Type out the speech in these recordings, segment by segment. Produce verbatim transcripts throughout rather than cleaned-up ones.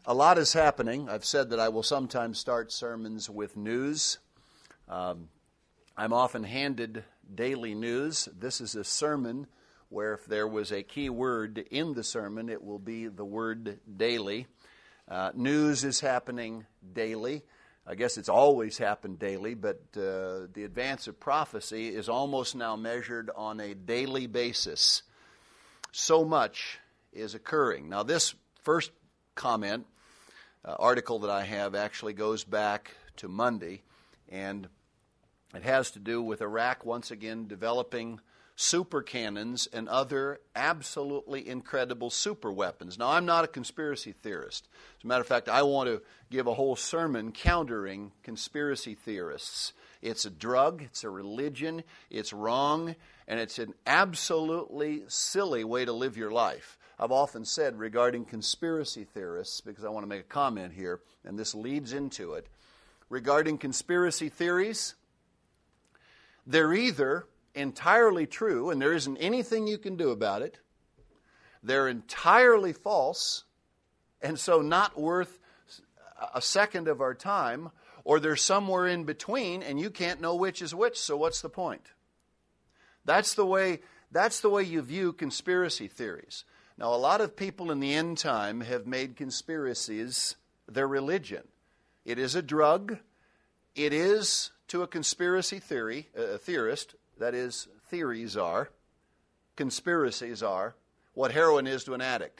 A lot is happening. I've said that I will sometimes start sermons with news. Um, I'm often handed daily news. This is a sermon where if there was a key word in the sermon, it will be the word daily. Uh, news is happening daily. I guess it's always happened daily, but uh, the advance of prophecy is almost now measured on a daily basis. So much is occurring. Now, this first comment, uh, article that I have actually goes back to Monday, and it has to do with Iraq once again developing super cannons and other absolutely incredible super weapons. Now, I'm not a conspiracy theorist. As a matter of fact, I want to give a whole sermon countering conspiracy theorists. It's a drug, it's a religion, it's wrong, and it's an absolutely silly way to live your life. I've often said regarding conspiracy theorists, because I want to make a comment here, and this leads into it, regarding conspiracy theories, they're either entirely true, and there isn't anything you can do about it. They're entirely false, and so not worth a second of our time, or they're somewhere in between, and you can't know which is which, so what's the point? That's the way, that's the way you view conspiracy theories. Now, a lot of people in the end time have made conspiracies their religion. It is a drug. It is, to a conspiracy theory, a theorist, that is, theories are, conspiracies are, what heroin is to an addict.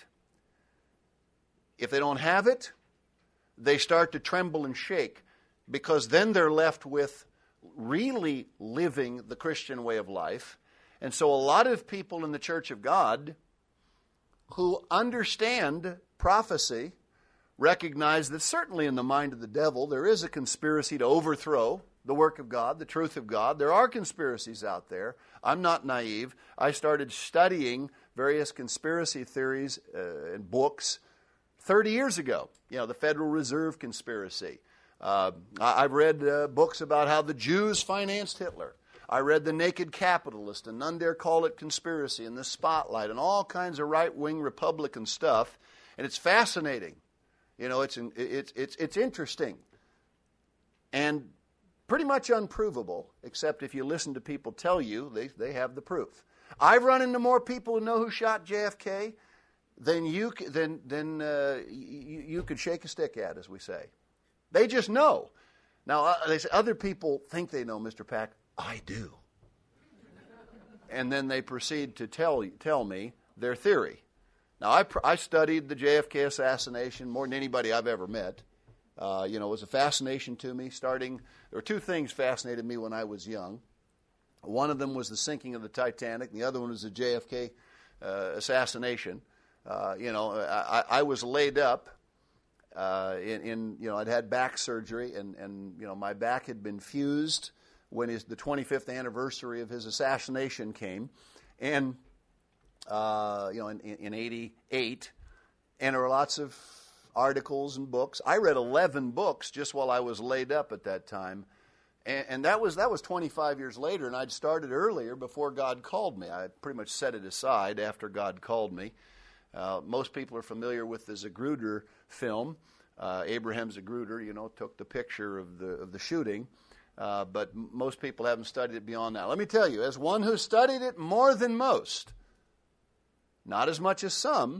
If they don't have it, they start to tremble and shake, because then they're left with really living the Christian way of life. And so a lot of people in the Church of God who understand prophecy recognize that certainly in the mind of the devil there is a conspiracy to overthrow the work of God, the truth of God. There are conspiracies out there. I'm not naive. I started studying various conspiracy theories uh, and books thirty years ago. You know, the Federal Reserve conspiracy. Uh, I've read uh, books about how the Jews financed Hitler. I read The Naked Capitalist and None Dare Call It Conspiracy and The Spotlight and all kinds of right-wing Republican stuff. And it's fascinating. You know, it's it's it's it's interesting. And pretty much unprovable, except if you listen to people tell you, they, they have the proof. I've run into more people who know who shot J F K than you than than uh, you, you could shake a stick at, as we say. They just know. Now, uh, they say other people think they know, Mister Pack. I do. And then they proceed to tell tell me their theory. Now, I I studied the J F K assassination more than anybody I've ever met. Uh, you know, it was a fascination to me. Starting, there were two things fascinated me when I was young. One of them was the sinking of the Titanic, and the other one was the J F K uh, assassination. Uh, you know, I, I was laid up uh, in, in, you know, I'd had back surgery, and, and you know, my back had been fused when his, the twenty-fifth anniversary of his assassination came, and uh, you know, in, in eighty-eight, and there were lots of articles and books. I read eleven books just while I was laid up at that time, and, and that was that was twenty-five years later, and I'd started earlier before God called me. I pretty much set it aside after God called me. Uh, most people are familiar with the Zapruder film. Uh, Abraham Zapruder, you know, took the picture of the of the shooting. Uh, but most people haven't studied it beyond that. Let me tell you, as one who studied it more than most, not as much as some,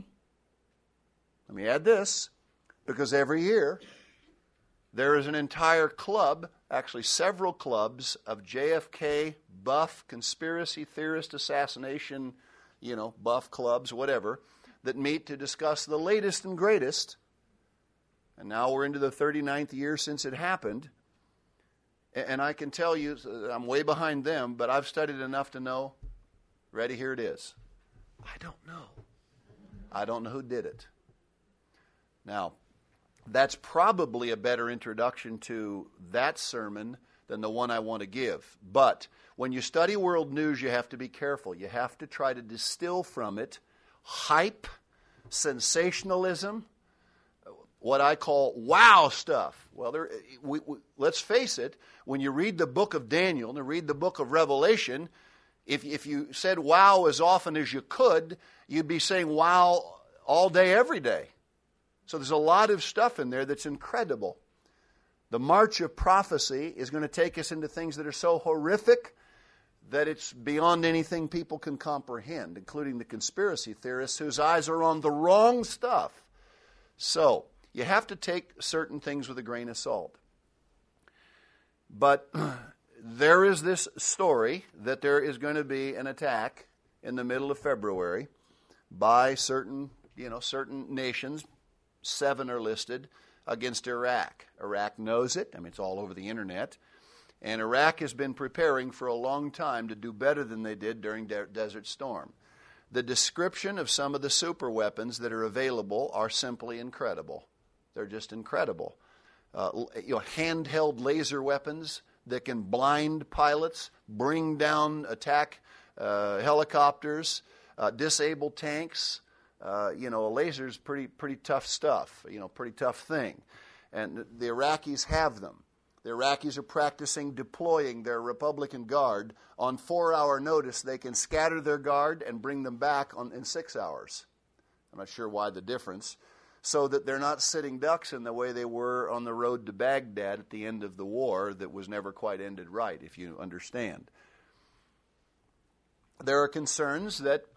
let me add this, because every year there is an entire club, actually several clubs, of J F K buff, conspiracy theorist, assassination, you know, buff clubs, whatever, that meet to discuss the latest and greatest. And now we're into the thirty-ninth year since it happened. And I can tell you, I'm way behind them, but I've studied enough to know, ready, here it is. I don't know. I don't know who did it. Now, that's probably a better introduction to that sermon than the one I want to give. But when you study world news, you have to be careful. You have to try to distill from it hype, sensationalism, what I call wow stuff. Well, there, we, we, let's face it, when you read the book of Daniel and you read the book of Revelation, if, if you said wow as often as you could, you'd be saying wow all day, every day. So there's a lot of stuff in there that's incredible. The march of prophecy is going to take us into things that are so horrific that it's beyond anything people can comprehend, including the conspiracy theorists whose eyes are on the wrong stuff. So, you have to take certain things with a grain of salt. But there is this story that there is going to be an attack in the middle of February by certain, you know, certain nations. Seven are listed against Iraq. Iraq knows it. I mean, it's all over the internet. And Iraq has been preparing for a long time to do better than they did during De- Desert Storm. The description of some of the super weapons that are available are simply incredible. They're just incredible. Uh, you know, handheld laser weapons that can blind pilots, bring down attack uh, helicopters, uh, disable tanks. Uh, you know, a laser's pretty pretty tough stuff. You know, pretty tough thing. And the Iraqis have them. The Iraqis are practicing deploying their Republican Guard on four-hour notice. They can scatter their guard and bring them back on, in six hours. I'm not sure why the difference. So that they're not sitting ducks in the way they were on the road to Baghdad at the end of the war that was never quite ended right, if you understand. There are concerns that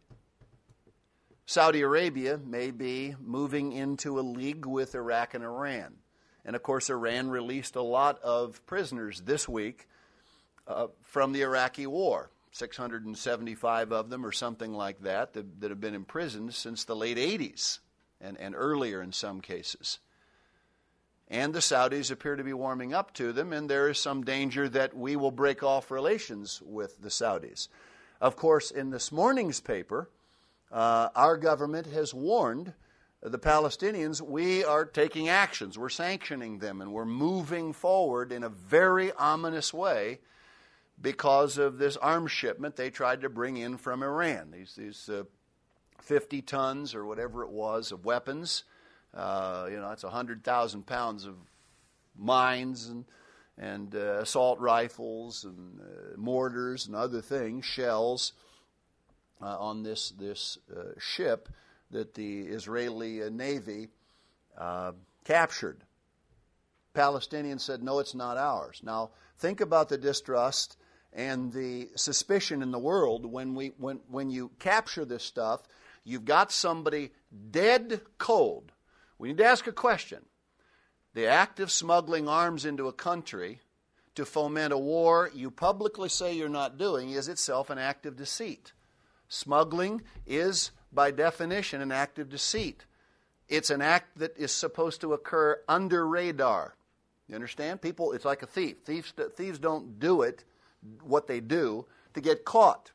Saudi Arabia may be moving into a league with Iraq and Iran. And, of course, Iran released a lot of prisoners this week uh, from the Iraqi war, six hundred seventy-five of them or something like that, that, that have been imprisoned since the late eighties and, and earlier in some cases. And the Saudis appear to be warming up to them, and there is some danger that we will break off relations with the Saudis. Of course, in this morning's paper, uh, our government has warned the Palestinians, we are taking actions, we're sanctioning them, and we're moving forward in a very ominous way because of this arms shipment they tried to bring in from Iran. These, these uh, fifty tons or whatever it was of weapons. Uh, you know, it's one hundred thousand pounds of mines and, and uh, assault rifles and uh, mortars and other things, shells uh, on this, this uh, ship that the Israeli uh, Navy uh, captured. Palestinians said, no, it's not ours. Now, think about the distrust and the suspicion in the world when we when when you capture this stuff. You've got somebody dead cold. We need to ask a question. The act of smuggling arms into a country to foment a war you publicly say you're not doing is itself an act of deceit. Smuggling is, by definition, an act of deceit. It's an act that is supposed to occur under radar. You understand? People, it's like a thief. Thieves, thieves don't do it, what they do, to get caught.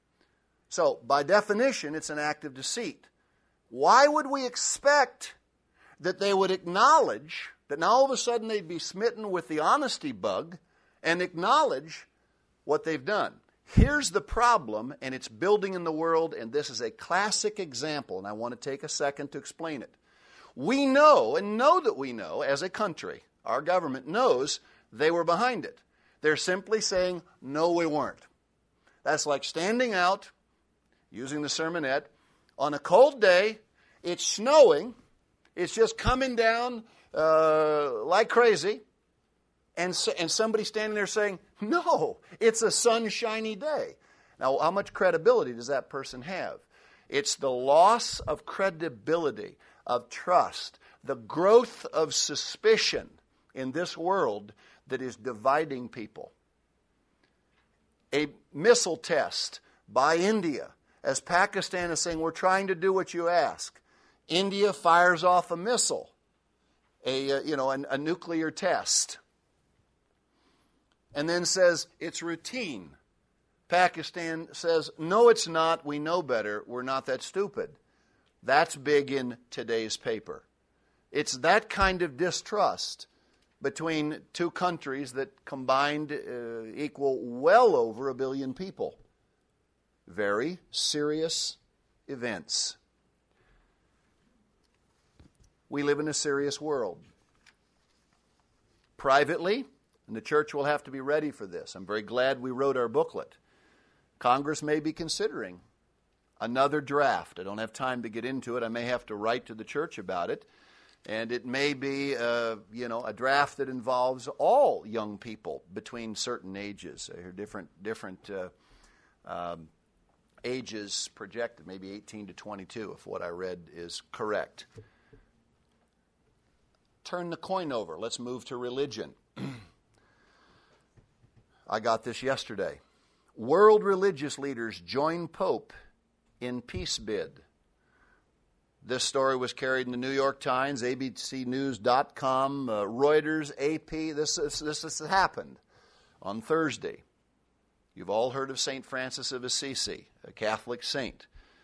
So, by definition, it's an act of deceit. Why would we expect that they would acknowledge that now all of a sudden they'd be smitten with the honesty bug and acknowledge what they've done? Here's the problem, and it's building in the world, and this is a classic example, and I want to take a second to explain it. We know, and know that we know, as a country, our government knows they were behind it. They're simply saying, no, we weren't. That's like standing out, using the sermonette, on a cold day, it's snowing, it's just coming down uh, like crazy, and, so, and somebody standing there saying, no, it's a sunshiny day. Now, how much credibility does that person have? It's the loss of credibility, of trust, the growth of suspicion in this world that is dividing people. A missile test by India, as Pakistan is saying, we're trying to do what you ask. India fires off a missile, a uh, you know, a, a nuclear test, and then says it's routine. Pakistan says, no, it's not. We know better. We're not that stupid. That's big in today's paper. It's that kind of distrust between two countries that combined uh, equal well over a billion people. Very serious events. We live in a serious world. Privately, and the church will have to be ready for this. I'm very glad we wrote our booklet. Congress may be considering another draft. I don't have time to get into it. I may have to write to the church about it. And it may be, uh, you know, a draft that involves all young people between certain ages. There are different, different uh, um, ages projected, maybe eighteen to twenty-two, if what I read is correct. Turn the coin over. Let's move to religion. I got this yesterday. World religious leaders join Pope in peace bid. This story was carried in the New York Times, A B C News dot com, uh, Reuters, A P. This, this, this, this happened on Thursday. You've all heard of Saint Francis of Assisi, a Catholic saint.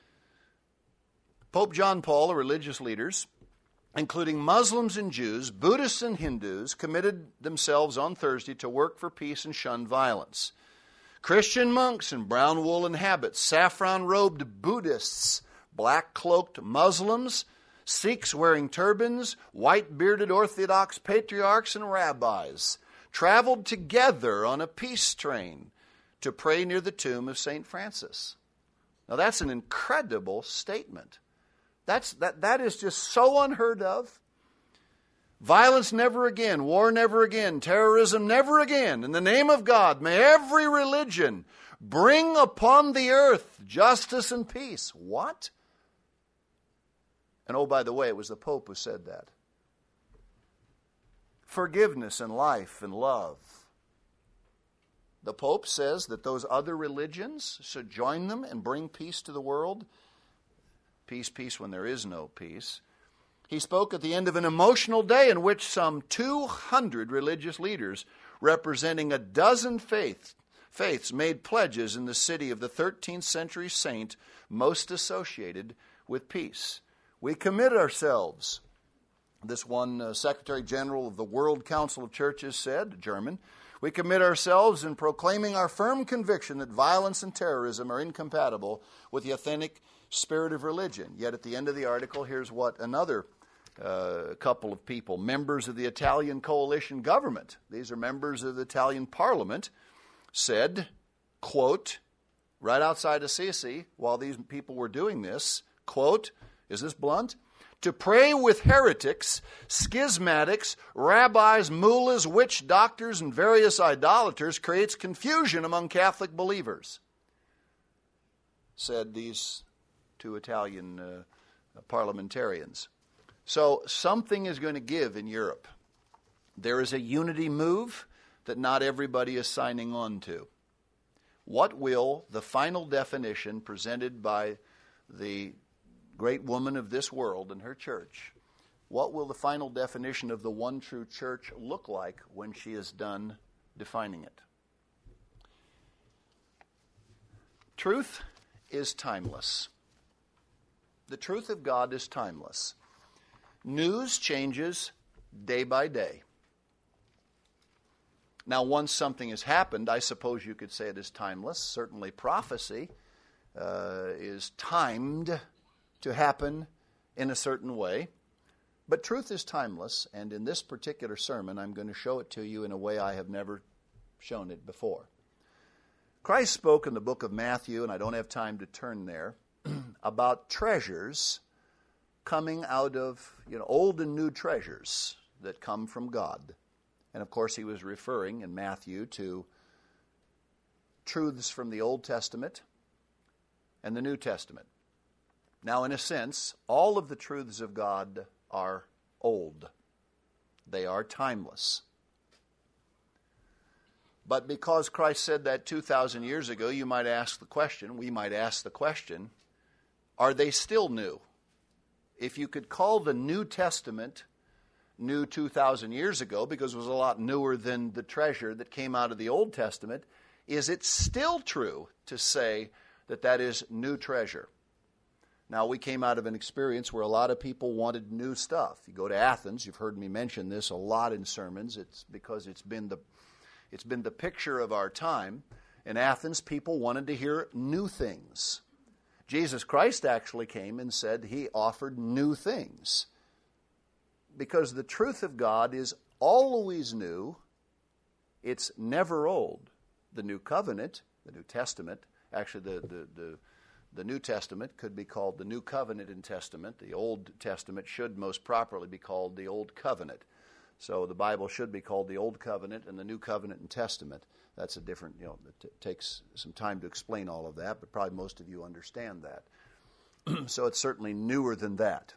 Pope John Paul, the religious leaders, including Muslims and Jews, Buddhists and Hindus, committed themselves on Thursday to work for peace and shun violence. Christian monks in brown woolen habits, saffron-robed Buddhists, black-cloaked Muslims, Sikhs wearing turbans, white-bearded Orthodox patriarchs and rabbis traveled together on a peace train to pray near the tomb of Saint Francis. Now that's an incredible statement. That's, that, that is just so unheard of. Violence never again, war never again, terrorism never again. In the name of God, may every religion bring upon the earth justice and peace. What? And oh, by the way, it was the Pope who said that. Forgiveness and life and love. The Pope says that those other religions should join them and bring peace to the world. Peace, peace when there is no peace. He spoke at the end of an emotional day in which some two hundred religious leaders representing a dozen faiths, faiths made pledges in the city of the thirteenth century saint most associated with peace. We commit ourselves, this one uh, Secretary General of the World Council of Churches said, German, we commit ourselves in proclaiming our firm conviction that violence and terrorism are incompatible with the authentic spirit of religion. Yet at the end of the article, here's what another uh, couple of people, members of the Italian coalition government, these are members of the Italian parliament, said, quote, right outside Assisi, while these people were doing this, quote, is this blunt? To pray with heretics, schismatics, rabbis, mullahs, witch doctors, and various idolaters creates confusion among Catholic believers, said these two Italian uh, parliamentarians. So something is going to give in Europe. There is a unity move that not everybody is signing on to. What will the final definition presented by the great woman of this world and her church, what will the final definition of the one true church look like when she is done defining it? Truth is timeless. The truth of God is timeless. News changes day by day. Now, once something has happened, I suppose you could say it is timeless. Certainly prophecy uh, is timed to happen in a certain way. But truth is timeless, and in this particular sermon, I'm going to show it to you in a way I have never shown it before. Christ spoke in the book of Matthew, and I don't have time to turn there, about treasures coming out of, you know, old and new treasures that come from God. And of course, he was referring in Matthew to truths from the Old Testament and the New Testament. Now, in a sense, all of the truths of God are old. They are timeless. But because Christ said that two thousand years ago, you might ask the question, we might ask the question, are they still new? If you could call the New Testament new two thousand years ago, because it was a lot newer than the treasure that came out of the Old Testament, is it still true to say that that is new treasure? Now, we came out of an experience where a lot of people wanted new stuff. You go to Athens, you've heard me mention this a lot in sermons. It's because it's been the it's been the picture of our time. In Athens, people wanted to hear new things. Jesus Christ actually came and said he offered new things. Because the truth of God is always new. It's never old. The New Covenant, the New Testament, actually the the, the the New Testament could be called the New Covenant and Testament. The Old Testament should most properly be called the Old Covenant. So the Bible should be called the Old Covenant and the New Covenant and Testament. That's a different, you know, it takes some time to explain all of that, but probably most of you understand that. So it's certainly newer than that.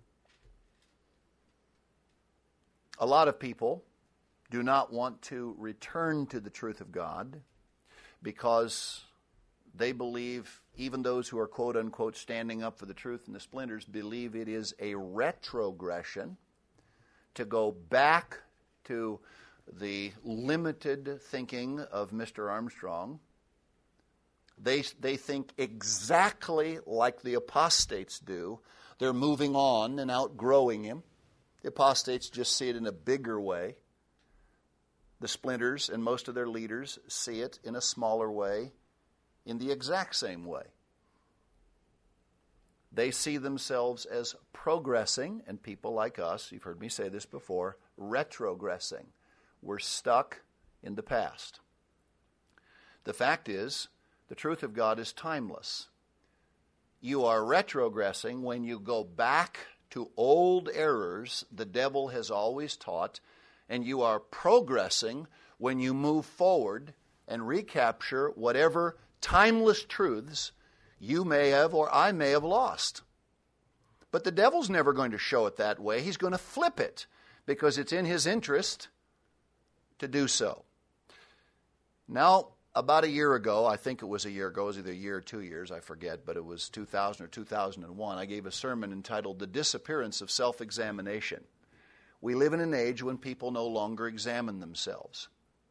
A lot of people do not want to return to the truth of God because they believe, even those who are quote unquote standing up for the truth and the splinters, believe it is a retrogression to go back to the limited thinking of Mister Armstrong. They, they think exactly like the apostates do. They're moving on and outgrowing him. The apostates just see it in a bigger way. The splinters and most of their leaders see it in a smaller way, in the exact same way. They see themselves as progressing, and people like us, you've heard me say this before, retrogressing. We're stuck in the past. The fact is, the truth of God is timeless. You are retrogressing when you go back to old errors the devil has always taught, and you are progressing when you move forward and recapture whatever timeless truths you may have or I may have lost. But the devil's never going to show it that way. He's going to flip it because it's in his interest to do so. Now, about a year ago, I think it was a year ago, it was either a year or two years, I forget, but it was two thousand or two thousand one, I gave a sermon entitled The Disappearance of Self-Examination. We live in an age when people no longer examine themselves.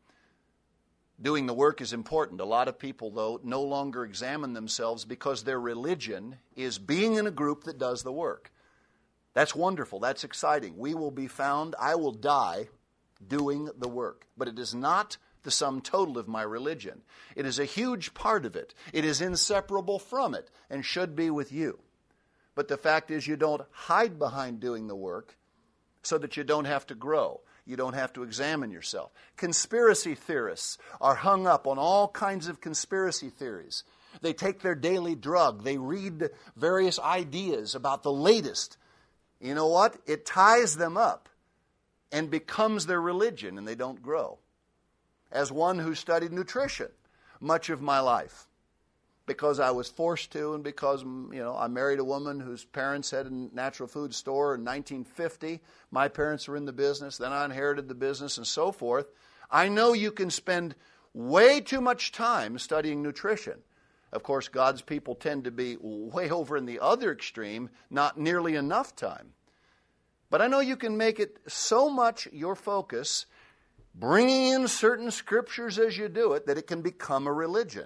Doing the work is important. A lot of people, though, no longer examine themselves because their religion is being in a group that does the work. That's wonderful. That's exciting. We will be found, I will die doing the work. But it is not the sum total of my religion. It is a huge part of it. It is inseparable from it and should be with you. But the fact is, you don't hide behind doing the work so that you don't have to grow. You don't have to examine yourself. Conspiracy theorists are hung up on all kinds of conspiracy theories. They take their daily drug. They read various ideas about the latest. You know what? It ties them up and becomes their religion, and they don't grow. As one who studied nutrition much of my life, because I was forced to, and because, you know, I married a woman whose parents had a natural food store in nineteen fifty. My parents were in the business. Then I inherited the business and so forth. I know you can spend way too much time studying nutrition. Of course, God's people tend to be way over in the other extreme, not nearly enough time. But I know you can make it so much your focus, bringing in certain scriptures as you do it, that it can become a religion.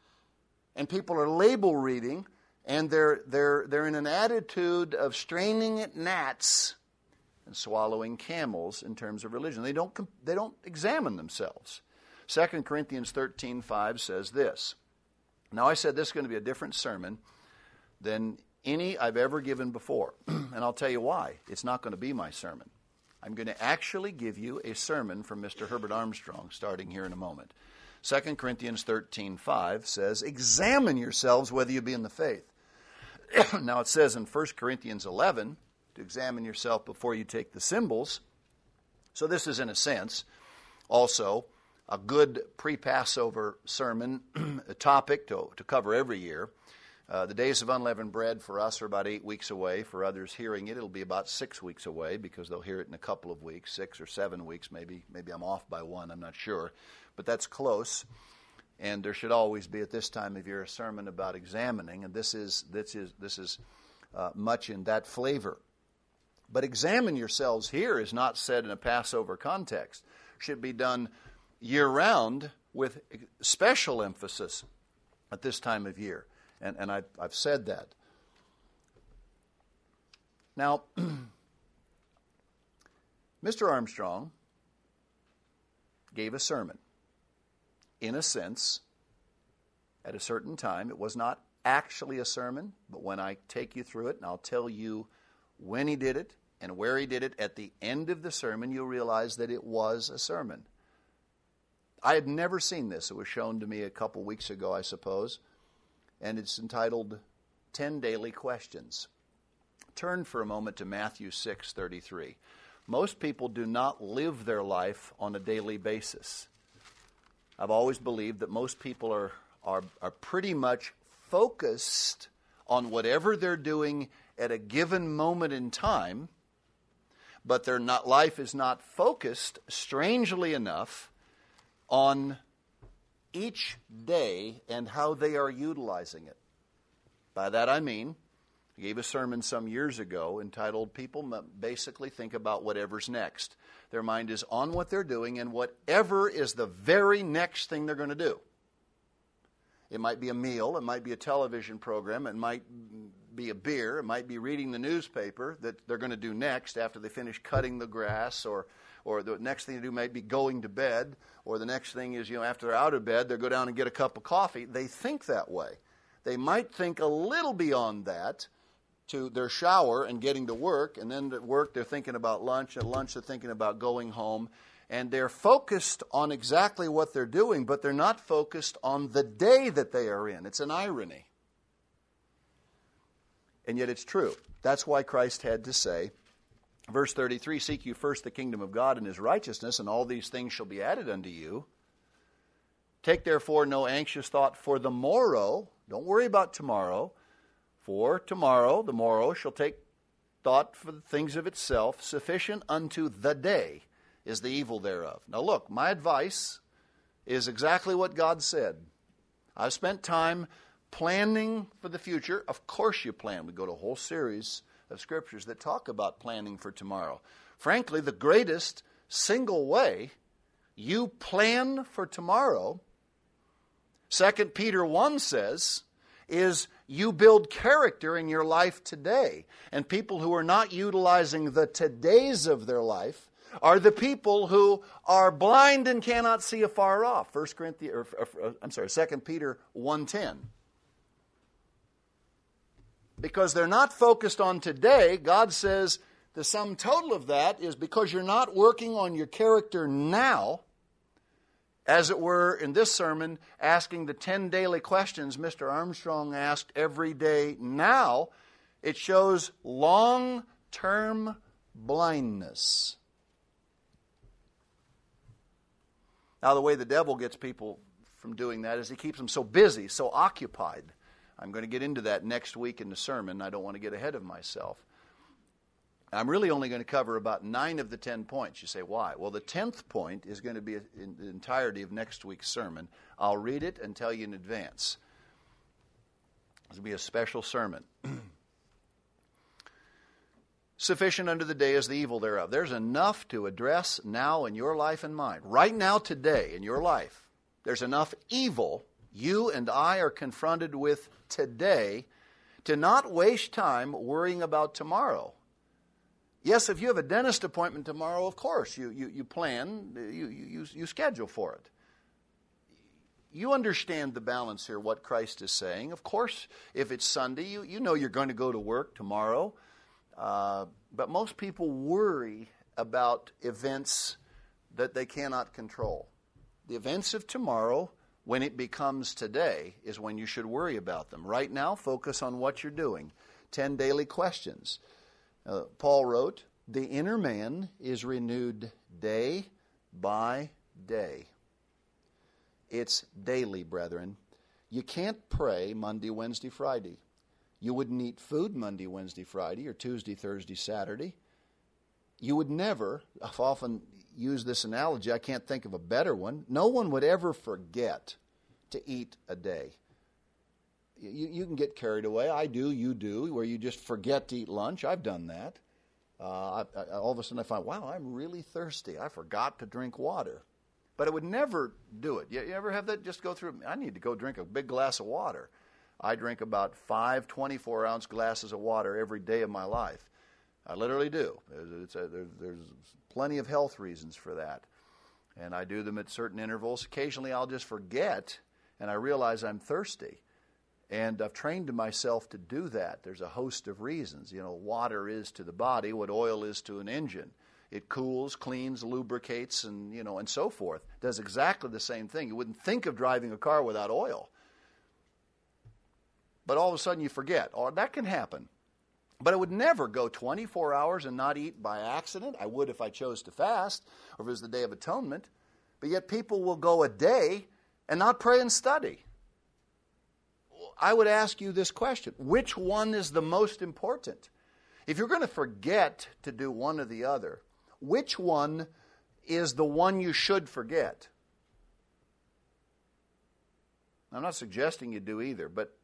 And people are label reading, and they're, they're, they're in an attitude of straining at gnats and swallowing camels in terms of religion. They don't, they don't examine themselves. Second Corinthians thirteen five says this. Now, I said this is going to be a different sermon than any I've ever given before. And I'll tell you why. It's not going to be my sermon. I'm going to actually give you a sermon from Mister Herbert Armstrong starting here in a moment. Second Corinthians thirteen five says, examine yourselves whether you be in the faith. Now it says in First Corinthians eleven to examine yourself before you take the symbols. So this is in a sense also a good pre-Passover sermon, a topic to, to cover every year. Uh, the days of unleavened bread for us are about eight weeks away. For others hearing it, it'll be about six weeks away because they'll hear it in a couple of weeks, six or seven weeks maybe. Maybe I'm off by one, I'm not sure. But that's close. And there should always be at this time of year a sermon about examining, and this is this is this is uh, much in that flavor. But examine yourselves here is not said in a Passover context. Should be done year-round with special emphasis at this time of year. And, and I, I've said that. Now, Mister Armstrong gave a sermon. In a sense, at a certain time, it was not actually a sermon, but when I take you through it, and I'll tell you when he did it and where he did it, at the end of the sermon, you'll realize that it was a sermon. I had never seen this. It was shown to me a couple weeks ago, I suppose, and it's entitled, ten daily questions. Turn for a moment to Matthew six thirty-three. Most people do not live their life on a daily basis. I've always believed that most people are, are, are pretty much focused on whatever they're doing at a given moment in time, but their not, life is not focused, strangely enough, on each day and how they are utilizing it. By that I mean, I gave a sermon some years ago entitled, People Basically Think About Whatever's Next. Their mind is on what they're doing and whatever is the very next thing they're going to do. It might be a meal, it might be a television program, it might be a beer, it might be reading the newspaper that they're going to do next after they finish cutting the grass, or or the next thing to do might be going to bed, or the next thing is, you know, after they're out of bed, they'll go down and get a cup of coffee. They think that way. They might think a little beyond that to their shower and getting to work, and then at work they're thinking about lunch, at lunch they're thinking about going home, and they're focused on exactly what they're doing, but they're not focused on the day that they are in. It's an irony. And yet it's true. That's why Christ had to say, verse thirty-three, seek you first the kingdom of God and his righteousness, and all these things shall be added unto you. Take therefore no anxious thought for the morrow. Don't worry about tomorrow. For tomorrow, the morrow, shall take thought for the things of itself. Sufficient unto the day is the evil thereof. Now look, my advice is exactly what God said. I've spent time planning for the future. Of course you plan. We go to a whole series of scriptures that talk about planning for tomorrow. Frankly, the greatest single way you plan for tomorrow, Second Peter one says, is you build character in your life today. And people who are not utilizing the todays of their life are the people who are blind and cannot see afar off. First Corinthians, or, or, I'm sorry, Second Peter one ten. Because they're not focused on today, God says the sum total of that is because you're not working on your character now, as it were in this sermon, asking the ten daily questions Mister Armstrong asked every day now, it shows long-term blindness. Now, the way the devil gets people from doing that is he keeps them so busy, so occupied. I'm going to get into that next week in the sermon. I don't want to get ahead of myself. I'm really only going to cover about nine of the ten points. You say, why? Well, the tenth point is going to be in the entirety of next week's sermon. I'll read it and tell you in advance. This will be a special sermon. Sufficient unto the day is the evil thereof. There's enough to address now in your life and mine. Right now, today, in your life, there's enough evil you and I are confronted with today to not waste time worrying about tomorrow. Yes, if you have a dentist appointment tomorrow, of course, you, you, you plan, you, you, you schedule for it. You understand the balance here, what Christ is saying. Of course, if it's Sunday, you, you know you're going to go to work tomorrow. Uh, but most people worry about events that they cannot control. The events of tomorrow, when it becomes today, is when you should worry about them. Right now, focus on what you're doing. Ten daily questions. Uh, Paul wrote, the inner man is renewed day by day. It's daily, brethren. You can't pray Monday, Wednesday, Friday. You wouldn't eat food Monday, Wednesday, Friday, or Tuesday, Thursday, Saturday. You would never, I've often used this analogy, I can't think of a better one. No one would ever forget to eat a day. You, you can get carried away. I do, you do, where you just forget to eat lunch. I've done that. Uh, I, I, all of a sudden I find, wow, I'm really thirsty. I forgot to drink water. But I would never do it. You, you ever have that just go through? I need to go drink a big glass of water. I drink about five twenty-four ounce glasses of water every day of my life. I literally do. It's a, there, there's plenty of health reasons for that. And I do them at certain intervals. Occasionally I'll just forget, and I realize I'm thirsty. And I've trained myself to do that. There's a host of reasons. You know, water is to the body what oil is to an engine. It cools, cleans, lubricates, and, you know, and so forth. It does exactly the same thing. You wouldn't think of driving a car without oil. but all of a sudden you forget. Or that can happen. But I would never go twenty-four hours and not eat by accident. I would if I chose to fast, or if it was the Day of Atonement. But yet people will go a day and not pray and study. I would ask you this question. Which one is the most important? If you're going to forget to do one or the other, which one is the one you should forget? I'm not suggesting you do either, but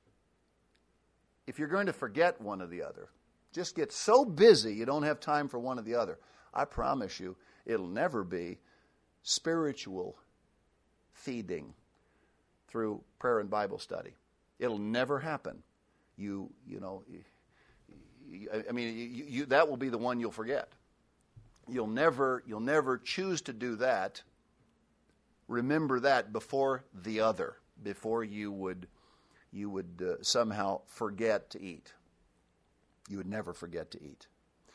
if you're going to forget one or the other, just get so busy you don't have time for one or the other, I promise you it'll never be spiritual feeding through prayer and Bible study. It'll never happen. You, you know, you, I mean, you, you, that will be the one you'll forget. You'll never, you'll never choose to do that. Remember that before the other, before you would, you would uh, somehow forget to eat. You would never forget to eat.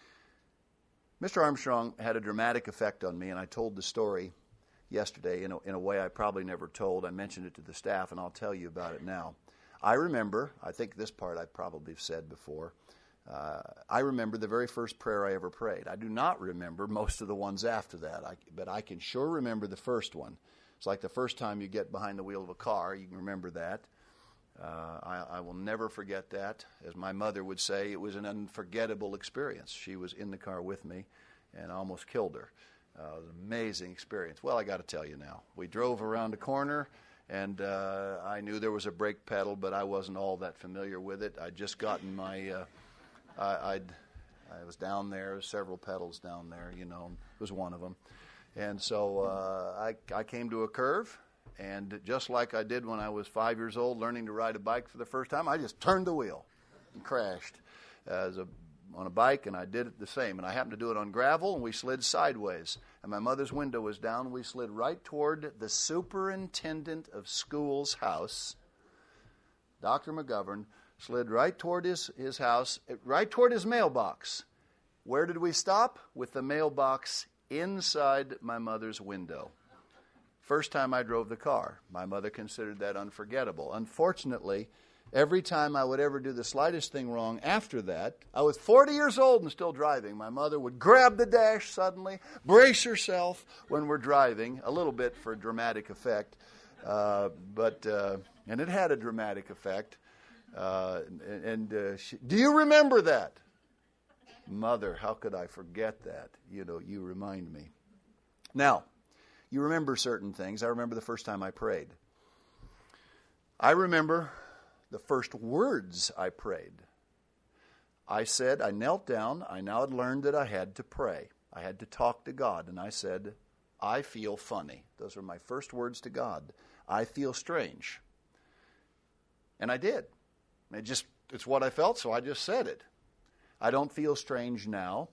Mister Armstrong had a dramatic effect on me, and I told the story yesterday in a, in a way I probably never told. I mentioned it to the staff, and I'll tell you about it now. I remember, I think this part I probably have said before, uh, I remember the very first prayer I ever prayed. I do not remember most of the ones after that, I, but I can sure remember the first one. It's like the first time you get behind the wheel of a car, you can remember that. Uh, I, I will never forget that. As my mother would say, it was an unforgettable experience. She was in the car with me, and I almost killed her. Uh, it was an amazing experience. Well, I got to tell you now. We drove around a corner, and uh, I knew there was a brake pedal, but I wasn't all that familiar with it. I'd just gotten my, uh, I, I'd, I was down there, several pedals down there, you know, it was one of them. And so uh, I, I came to a curve, and just like I did when I was five years old learning to ride a bike for the first time, I just turned the wheel and crashed as a, on a bike, and I did it the same. And I happened to do it on gravel, and we slid sideways. And my mother's window was down. We slid right toward the superintendent of school's house, Doctor McGovern, slid right toward his, his house, right toward his mailbox. Where did we stop? With the mailbox inside my mother's window. First time I drove the car. My mother considered that unforgettable. Unfortunately, every time I would ever do the slightest thing wrong after that, I was forty years old and still driving. My mother would grab the dash suddenly, brace herself when we're driving, a little bit for dramatic effect. Uh, but uh, and it had a dramatic effect. Uh, and uh, she, do you remember that? Mother, how could I forget that? You know, you remind me. Now, you remember certain things. I remember the first time I prayed. I remember the first words I prayed. I said, I knelt down. I now had learned that I had to pray. I had to talk to God. And I said, I feel funny. Those were my first words to God. I feel strange. And I did. It just, it's what I felt, so I just said it. I don't feel strange now.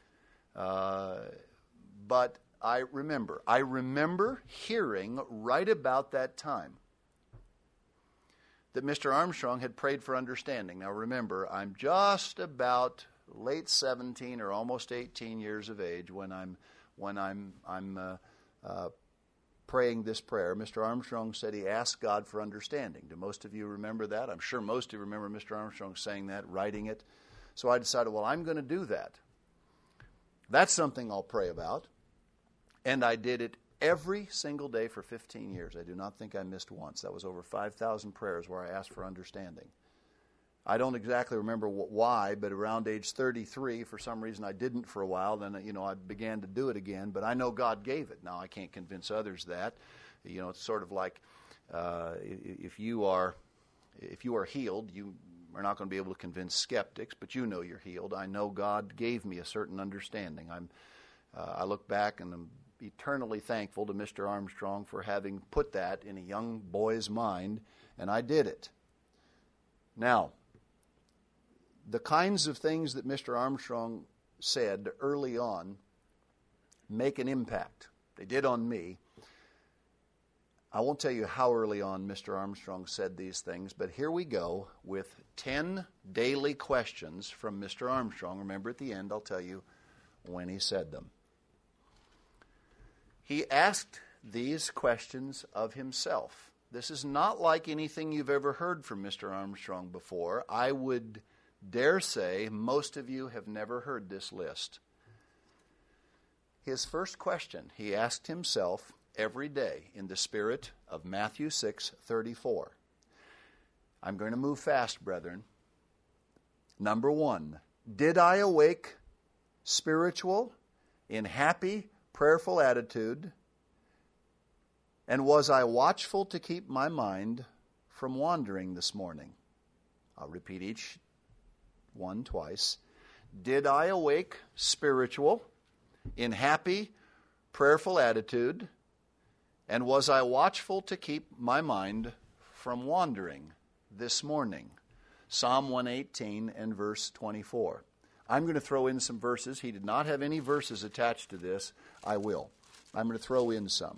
Uh, but I remember. I remember hearing right about that time that Mister Armstrong had prayed for understanding. Now remember, I'm just about late seventeen or almost eighteen years of age when I'm when I'm I'm uh, uh, praying this prayer. Mister Armstrong said he asked God for understanding. Do most of you remember that? I'm sure most of you remember Mister Armstrong saying that, writing it. So I decided, well, I'm going to do that. That's something I'll pray about. And I did it every single day for fifteen years. I do not think I missed once. That was over five thousand prayers where I asked for understanding. I don't exactly remember wh- why, but around age thirty-three, for some reason I didn't for a while. Then, you know, I began to do it again. But I know God gave it. Now, I can't convince others that. You know, it's sort of like uh, if you are if you are healed, you are not going to be able to convince skeptics, but you know you're healed. I know God gave me a certain understanding. I'm, uh, I look back and I'm eternally thankful to Mister Armstrong for having put that in a young boy's mind, and I did it. Now, the kinds of things that Mister Armstrong said early on make an impact. They did on me. I won't tell you how early on Mister Armstrong said these things, but here we go with ten daily questions from Mister Armstrong. Remember, at the end, I'll tell you when he said them. He asked these questions of himself. This is not like anything you've ever heard from Mister Armstrong before. I would dare say most of you have never heard this list. His first question he asked himself every day in the spirit of Matthew six thirty-four. I'm going to move fast, brethren. Number one, did I awake spiritual, in happy, prayerful attitude, and was I watchful to keep my mind from wandering this morning? I'll repeat each one twice. Did I awake spiritual, in happy, prayerful attitude, and was I watchful to keep my mind from wandering this morning? Psalm one eighteen and verse twenty-four. I'm going to throw in some verses. He did not have any verses attached to this. I will. I'm going to throw in some.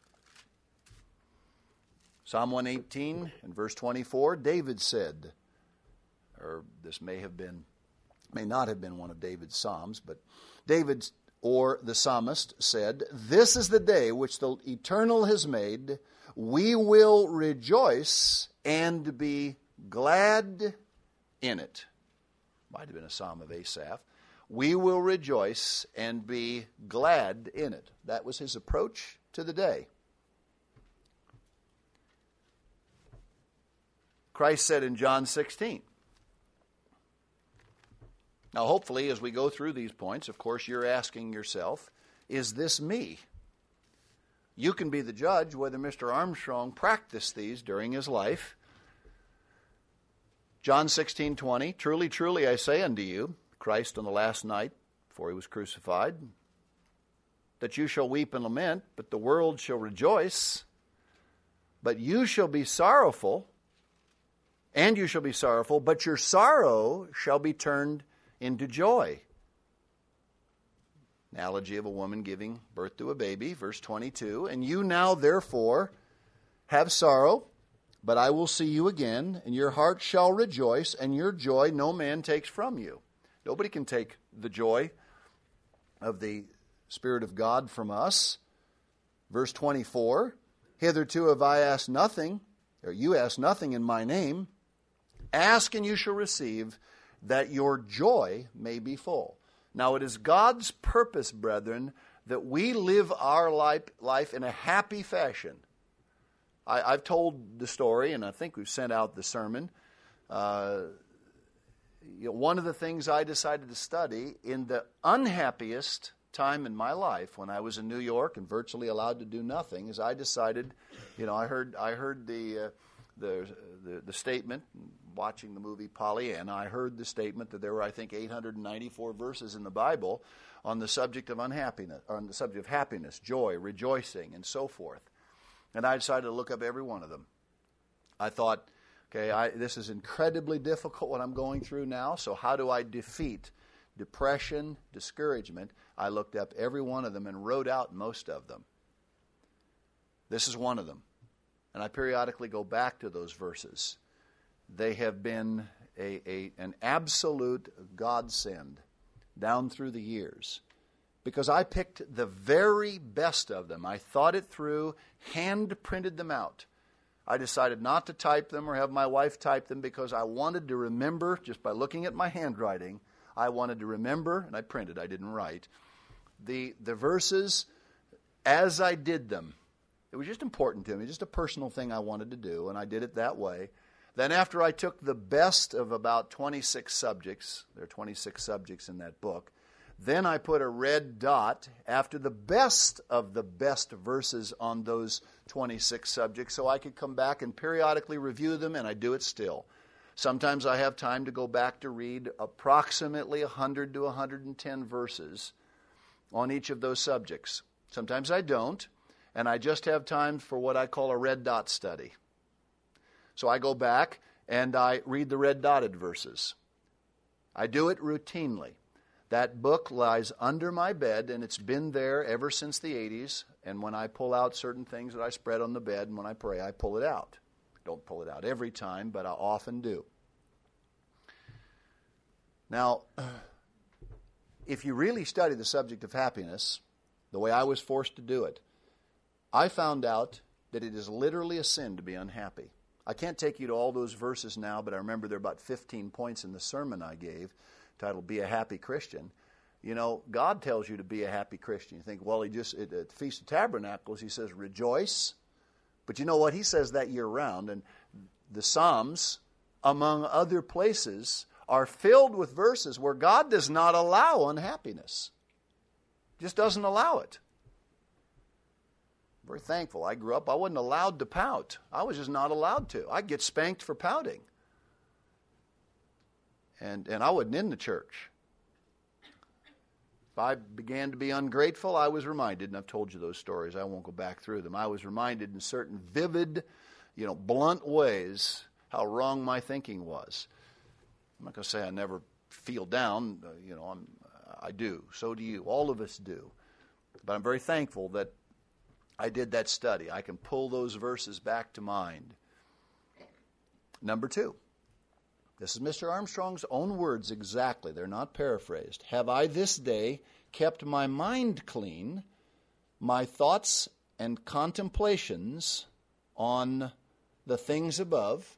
Psalm one eighteen and verse twenty-four, David said, or this may have been, may not have been one of David's psalms, but David or the psalmist said, "This is the day which the Eternal has made. We will rejoice and be glad in it." Might have been a psalm of Asaph. We will rejoice and be glad in it. That was his approach to the day. Christ said in John sixteen. Now, hopefully, as we go through these points, of course, you're asking yourself, is this me? You can be the judge whether Mister Armstrong practiced these during his life. John sixteen twenty, truly, truly, I say unto you, Christ on the last night before he was crucified, that you shall weep and lament, but the world shall rejoice. But you shall be sorrowful, and you shall be sorrowful, but your sorrow shall be turned into joy. Analogy of a woman giving birth to a baby, verse twenty-two. And you now, therefore, have sorrow, but I will see you again, and your heart shall rejoice, and your joy no man takes from you. Nobody can take the joy of the Spirit of God from us. Verse twenty-four, hitherto have I asked nothing, or you ask nothing in my name. Ask and you shall receive, that your joy may be full. Now it is God's purpose, brethren, that we live our life, life in a happy fashion. I, I've told the story, and I think we've sent out the sermon. Uh, you know, one of the things I decided to study in the unhappiest time in my life, when I was in New York and virtually allowed to do nothing, is I decided, you know, I heard I heard the uh, the, the the statement. Watching the movie Pollyanna, I heard the statement that there were, I think, eight hundred ninety-four verses in the Bible on the subject of unhappiness, on the subject of happiness, joy, rejoicing, and so forth. And I decided to look up every one of them. I thought, okay, I, this is incredibly difficult what I'm going through now, so how do I defeat depression, discouragement? I looked up every one of them and wrote out most of them. This is one of them. And I periodically go back to those verses. They have been a, a, an absolute godsend down through the years, because I picked the very best of them. I thought it through, hand printed them out. I decided not to type them or have my wife type them because I wanted to remember, just by looking at my handwriting, I wanted to remember, and I printed, I didn't write, the, the verses as I did them. It was just important to me, just a personal thing I wanted to do, and I did it that way. Then after I took the best of about twenty-six subjects, there are twenty-six subjects in that book, then I put a red dot after the best of the best verses on those twenty-six subjects so I could come back and periodically review them, and I do it still. Sometimes I have time to go back to read approximately one hundred to one hundred ten verses on each of those subjects. Sometimes I don't, and I just have time for what I call a red dot study. So I go back and I read the red dotted verses. I do it routinely. That book lies under my bed, and it's been there ever since the eighties. And when I pull out certain things that I spread on the bed, and when I pray, I pull it out. Don't pull it out every time, but I often do. Now, if you really study the subject of happiness, the way I was forced to do it, I found out that it is literally a sin to be unhappy. I can't take you to all those verses now, but I remember there are about fifteen points in the sermon I gave titled Be a Happy Christian. You know, God tells you to be a happy Christian. You think, well, he just, at the Feast of Tabernacles, he says, rejoice. But you know what? He says that year round. And the Psalms, among other places, are filled with verses where God does not allow unhappiness. Just doesn't allow it. I'm very thankful. I grew up, I wasn't allowed to pout. I was just not allowed to. I'd get spanked for pouting. And, and I wasn't in the church. If I began to be ungrateful, I was reminded, and I've told you those stories, I won't go back through them. I was reminded in certain vivid, you know, blunt ways how wrong my thinking was. I'm not going to say I never feel down, uh, you know, I'm, I do. So do you. All of us do. But I'm very thankful that I did that study. I can pull those verses back to mind. Number two. This is Mister Armstrong's own words exactly. They're not paraphrased. Have I this day kept my mind clean, my thoughts and contemplations on the things above,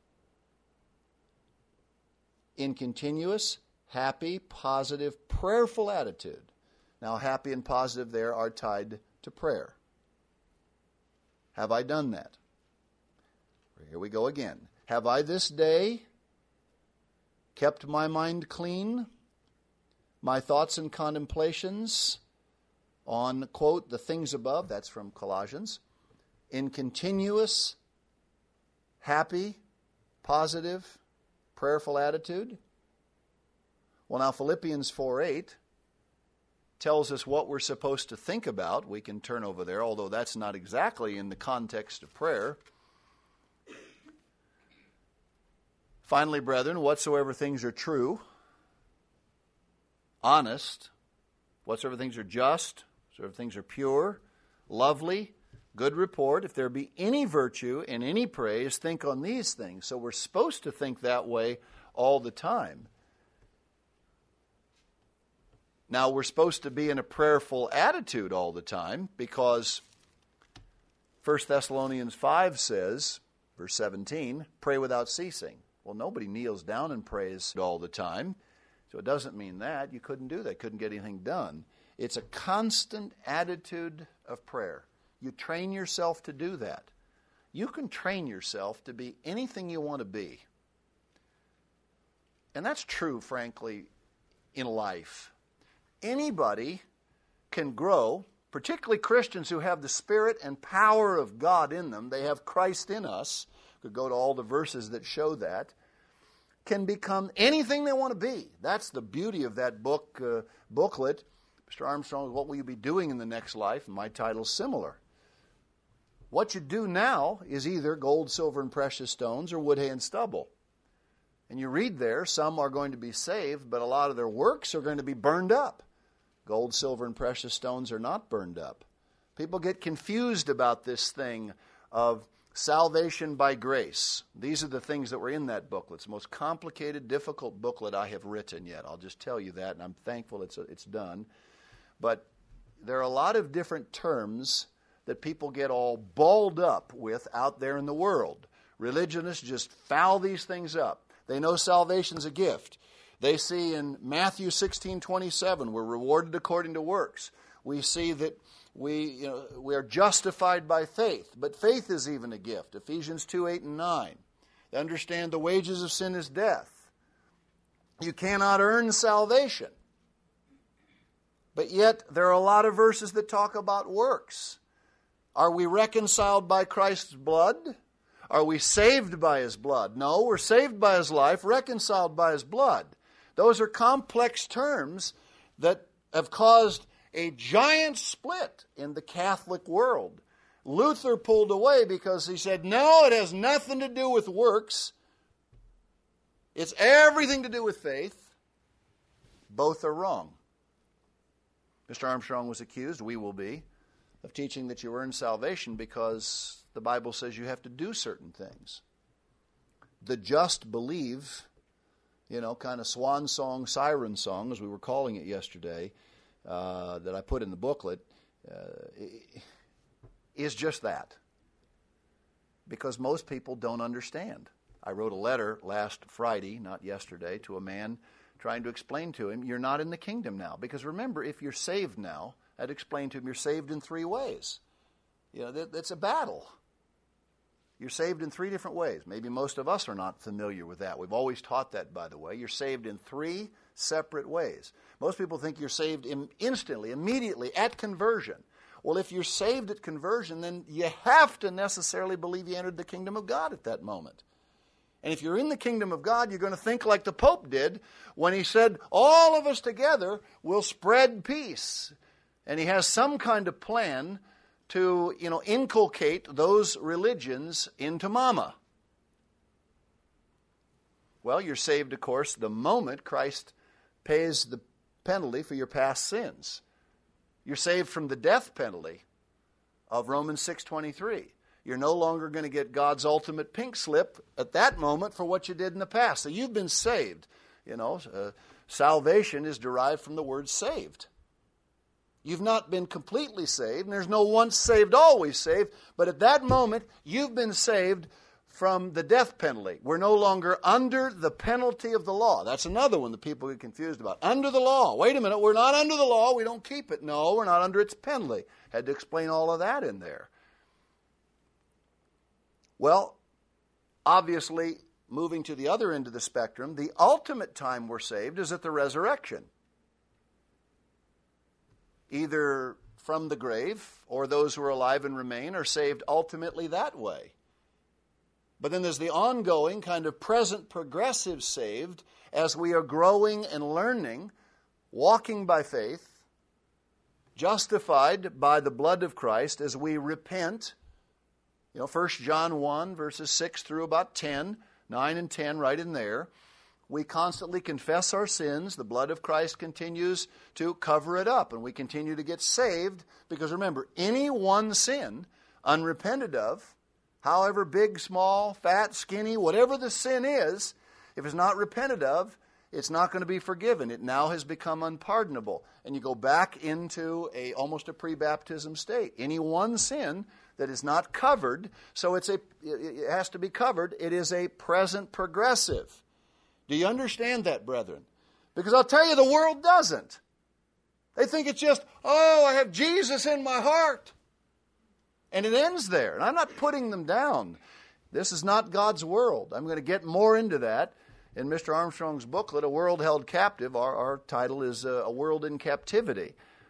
in continuous, happy, positive, prayerful attitude? Now, happy and positive there are tied to prayer. Have I done that? Here we go again. Have I this day kept my mind clean, my thoughts and contemplations on, quote, the things above, that's from Colossians, in continuous, happy, positive, prayerful attitude? Well, now Philippians four eight tells us what we're supposed to think about. We can turn over there, although that's not exactly in the context of prayer. Finally, brethren, whatsoever things are true, honest, whatsoever things are just, whatsoever things are pure, lovely, good report, if there be any virtue and any praise, think on these things. So we're supposed to think that way all the time. Now, we're supposed to be in a prayerful attitude all the time because First Thessalonians five says, verse seventeen, pray without ceasing. Well, nobody kneels down and prays all the time, so it doesn't mean that. You couldn't do that, couldn't get anything done. It's a constant attitude of prayer. You train yourself to do that. You can train yourself to be anything you want to be. And that's true, frankly, in life. Anybody can grow, particularly Christians who have the Spirit and power of God in them. They have Christ in us. Could go to all the verses that show that. Can become anything they want to be. That's the beauty of that book uh, booklet. Mister Armstrong, what will you be doing in the next life? And my title's similar. What you do now is either gold, silver, and precious stones or wood, hay, and stubble. And you read there, some are going to be saved, but a lot of their works are going to be burned up. Gold, silver, and precious stones are not burned up. People get confused about this thing of salvation by grace. These are the things that were in that booklet. It's the most complicated, difficult booklet I have written yet. I'll just tell you that, and I'm thankful it's it's done. But there are a lot of different terms that people get all balled up with out there in the world. Religionists just foul these things up. They know salvation's a gift. They see in Matthew sixteen twenty-seven, we're rewarded according to works. We see that we, you know, we are justified by faith, but faith is even a gift. Ephesians two, eight, and nine. They understand the wages of sin is death. You cannot earn salvation. But yet, there are a lot of verses that talk about works. Are we reconciled by Christ's blood? Are we saved by His blood? No, we're saved by His life, reconciled by His blood. Those are complex terms that have caused a giant split in the Catholic world. Luther pulled away because he said, no, it has nothing to do with works. It's everything to do with faith. Both are wrong. Mister Armstrong was accused, we will be, of teaching that you earn salvation because the Bible says you have to do certain things. The just believe, you know, kind of swan song, siren song, as we were calling it yesterday, uh, that I put in the booklet, uh, is just that. because most people don't understand. I wrote a letter last Friday, not yesterday, to a man trying to explain to him, you're not in the kingdom now. Because remember, if you're saved now, I'd explain to him, you're saved in three ways. You know, that, that's a battle. You're saved in three different ways. Maybe most of us are not familiar with that. We've always taught that, by the way. You're saved in three separate ways. Most people think you're saved in, instantly, immediately, at conversion. Well, if you're saved at conversion, then you have to necessarily believe you entered the kingdom of God at that moment. And if you're in the kingdom of God, you're going to think like the Pope did when he said, all of us together will spread peace. And he has some kind of plan to, you know, inculcate those religions into mama. Well, you're saved, of course, the moment Christ pays the penalty for your past sins. You're saved from the death penalty of Romans six twenty-three. You're no longer going to get God's ultimate pink slip at that moment for what you did in the past. So you've been saved. You know, uh, salvation is derived from the word saved. You've not been completely saved, and there's no once saved, always saved. But at that moment, you've been saved from the death penalty. We're no longer under the penalty of the law. That's another one that people get confused about. Under the law. Wait a minute, we're not under the law. We don't keep it. No, we're not under its penalty. Had to explain all of that in there. Well, obviously, moving to the other end of the spectrum, the ultimate time we're saved is at the resurrection. Either from the grave, or those who are alive and remain are saved ultimately that way. But then there's the ongoing kind of present progressive saved as we are growing and learning, walking by faith, justified by the blood of Christ as we repent. You know, First John one, verses six through about ten, nine and ten, right in there. We constantly confess our sins. The blood of Christ continues to cover it up, and we continue to get saved because, remember, any one sin unrepented of, however big, small, fat, skinny, whatever the sin is, if it's not repented of, it's not going to be forgiven. It now has become unpardonable. And you go back into a almost a pre-baptism state. Any one sin that is not covered, so it's a it has to be covered, it is a present progressive. Do you understand that, brethren? Because I'll tell you, the world doesn't. They think it's just, oh, I have Jesus in my heart. And it ends there. And I'm not putting them down. This is not God's world. I'm going to get more into that in Mister Armstrong's booklet, A World Held Captive. Our, our title is uh, A World in Captivity.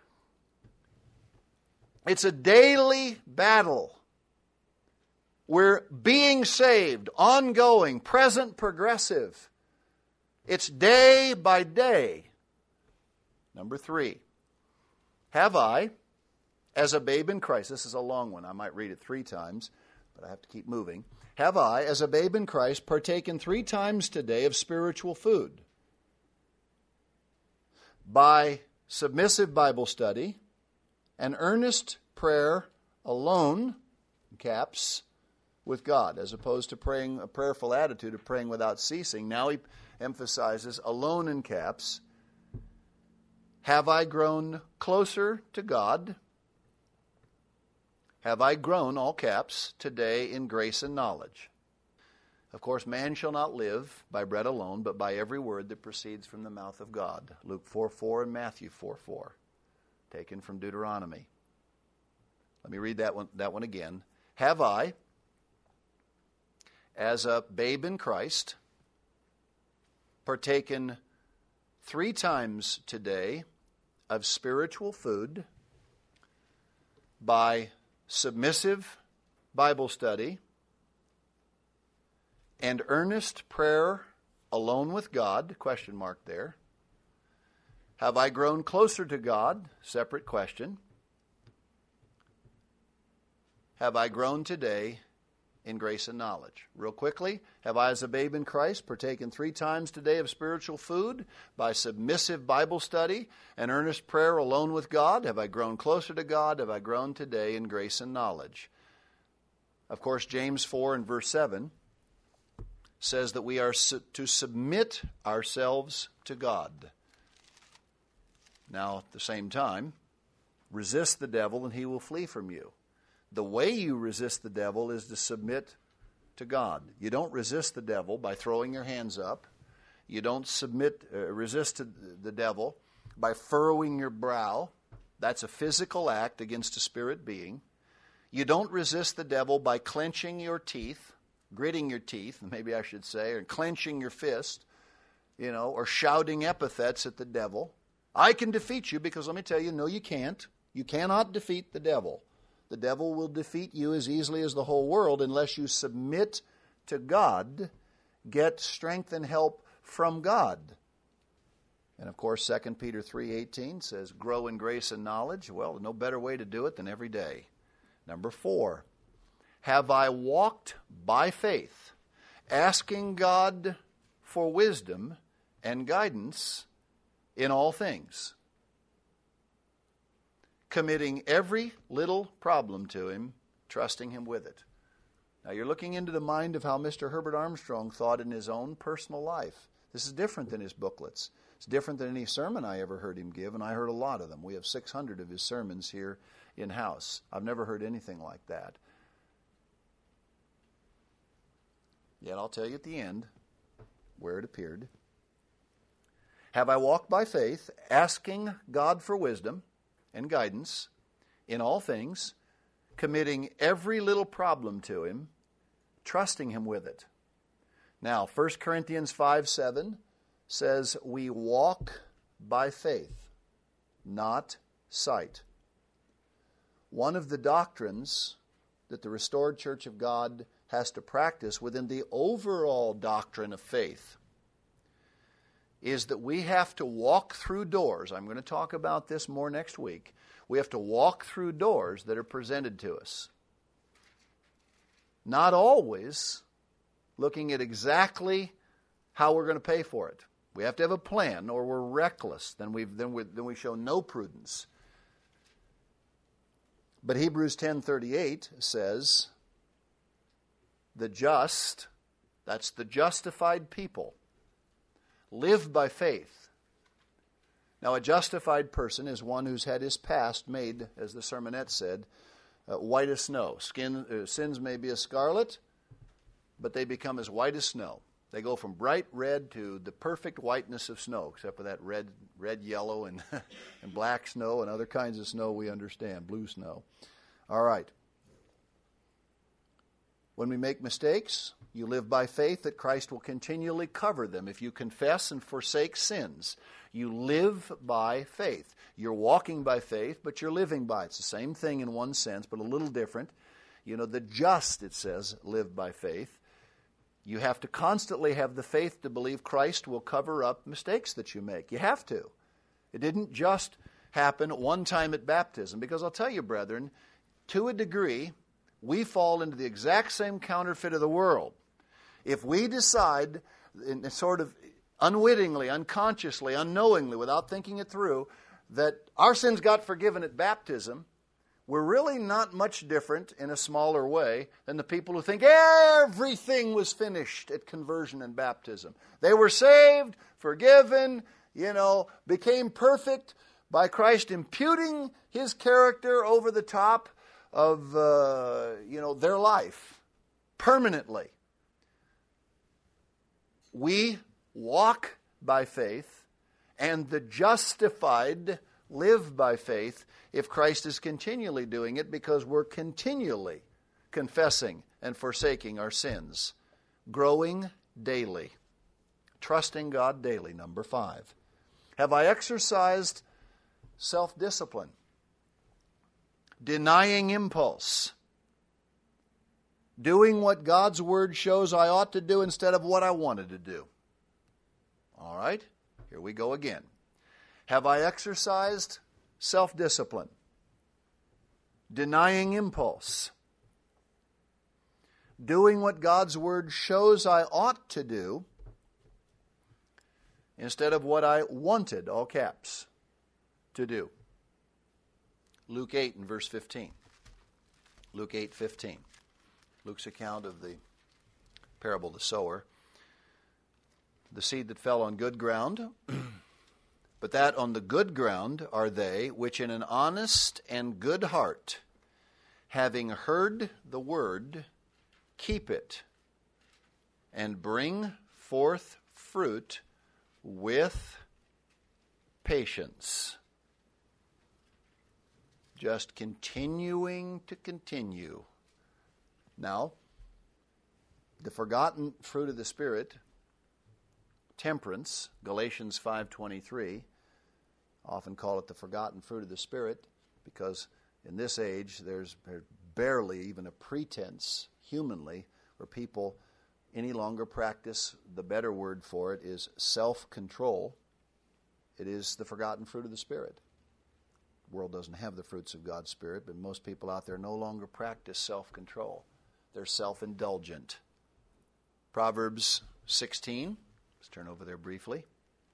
It's a daily battle. We're being saved, ongoing, present, progressive. It's day by day. Number three, have I, as a babe in Christ, this is a long one, I might read it three times, but I have to keep moving. Have I, as a babe in Christ, partaken three times today of spiritual food? By submissive Bible study, and earnest prayer alone, in caps, with God, as opposed to praying a prayerful attitude of praying without ceasing. Now he emphasizes alone in caps. Have I grown closer to God? Have I grown, all caps, today in grace and knowledge? Of course, man shall not live by bread alone, but by every word that proceeds from the mouth of God. Luke four four and Matthew four four, taken from Deuteronomy. Let me read that one, that one again. Have I, as a babe in Christ, partaken three times today of spiritual food by submissive Bible study and earnest prayer alone with God, question mark there. Have I grown closer to God? Separate question. Have I grown today in grace and knowledge? Real quickly, have I as a babe in Christ partaken three times today of spiritual food by submissive Bible study and earnest prayer alone with God? Have I grown closer to God? Have I grown today in grace and knowledge? Of course, James four and verse seven says that we are su- to submit ourselves to God. Now, at the same time, resist the devil and he will flee from you. The way you resist the devil is to submit to God. You don't resist the devil by throwing your hands up. You don't submit, uh, resist the devil by furrowing your brow. That's a physical act against a spirit being. You don't resist the devil by clenching your teeth, gritting your teeth, maybe I should say, or clenching your fist, you know, or shouting epithets at the devil. I can defeat you, because let me tell you, no, you can't. You cannot defeat the devil. The devil will defeat you as easily as the whole world unless you submit to God, get strength and help from God. And of course, Second Peter three eighteen says, grow in grace and knowledge. Well, no better way to do it than every day. Number four, have I walked by faith, asking God for wisdom and guidance in all things, committing every little problem to Him, trusting Him with it. Now you're looking into the mind of how Mister Herbert Armstrong thought in his own personal life. This is different than his booklets. It's different than any sermon I ever heard him give, and I heard a lot of them. We have six hundred of his sermons here in-house. I've never heard anything like that. Yet I'll tell you at the end where it appeared. Have I walked by faith, asking God for wisdom and guidance in all things, committing every little problem to Him, trusting Him with it. Now, First Corinthians five seven says, we walk by faith, not sight. One of the doctrines that the restored Church of God has to practice within the overall doctrine of faith is that we have to walk through doors. I'm going to talk about this more next week. We have to walk through doors that are presented to us. Not always looking at exactly how we're going to pay for it. We have to have a plan, or we're reckless. Then, we've, then, we, then we show no prudence. But Hebrews ten thirty-eight says, the just, that's the justified people, live by faith. Now, a justified person is one who's had his past made, as the sermonette said, uh, white as snow. Skin, uh, sins may be as scarlet, but they become as white as snow. They go from bright red to the perfect whiteness of snow, except for that red, red, yellow, and, and black snow and other kinds of snow we understand, blue snow. All right. When we make mistakes, you live by faith that Christ will continually cover them. If you confess and forsake sins, you live by faith. You're walking by faith, but you're living by it. It's the same thing in one sense, but a little different. You know, the just, it says, live by faith. You have to constantly have the faith to believe Christ will cover up mistakes that you make. You have to. It didn't just happen one time at baptism, because I'll tell you, brethren, to a degree, we fall into the exact same counterfeit of the world. If we decide, in sort of unwittingly, unconsciously, unknowingly, without thinking it through, that our sins got forgiven at baptism, we're really not much different in a smaller way than the people who think everything was finished at conversion and baptism. They were saved, forgiven, you know, became perfect by Christ imputing His character over the top of, uh, you know, their life permanently. We walk by faith, and the justified live by faith if Christ is continually doing it, because we're continually confessing and forsaking our sins. Growing daily. Trusting God daily. Number five. Have I exercised self-discipline? Denying impulse. Doing what God's Word shows I ought to do instead of what I wanted to do. All right, here we go again. Have I exercised self-discipline? Denying impulse. Doing what God's Word shows I ought to do instead of what I wanted, all caps, to do. Luke eight and verse fifteen. Luke eight fifteen. Luke's account of the parable of the sower. The seed that fell on good ground, but that on the good ground are they which in an honest and good heart, having heard the word, keep it and bring forth fruit with patience. Just continuing to continue. Now, the forgotten fruit of the Spirit, temperance, Galatians five twenty-three, often call it the forgotten fruit of the Spirit, because in this age there's barely even a pretense humanly where people any longer practice. The better word for it is self-control. It is the forgotten fruit of the Spirit. The world doesn't have the fruits of God's Spirit, but most people out there no longer practice self-control. They're self-indulgent. Proverbs sixteen, let's turn over there briefly.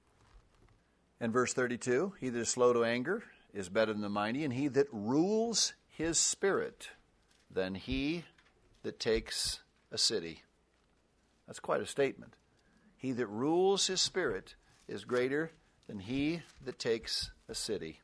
And verse thirty-two, he that is slow to anger is better than the mighty, and he that rules his spirit than he that takes a city. That's quite a statement. He that rules his spirit is greater than he that takes a city.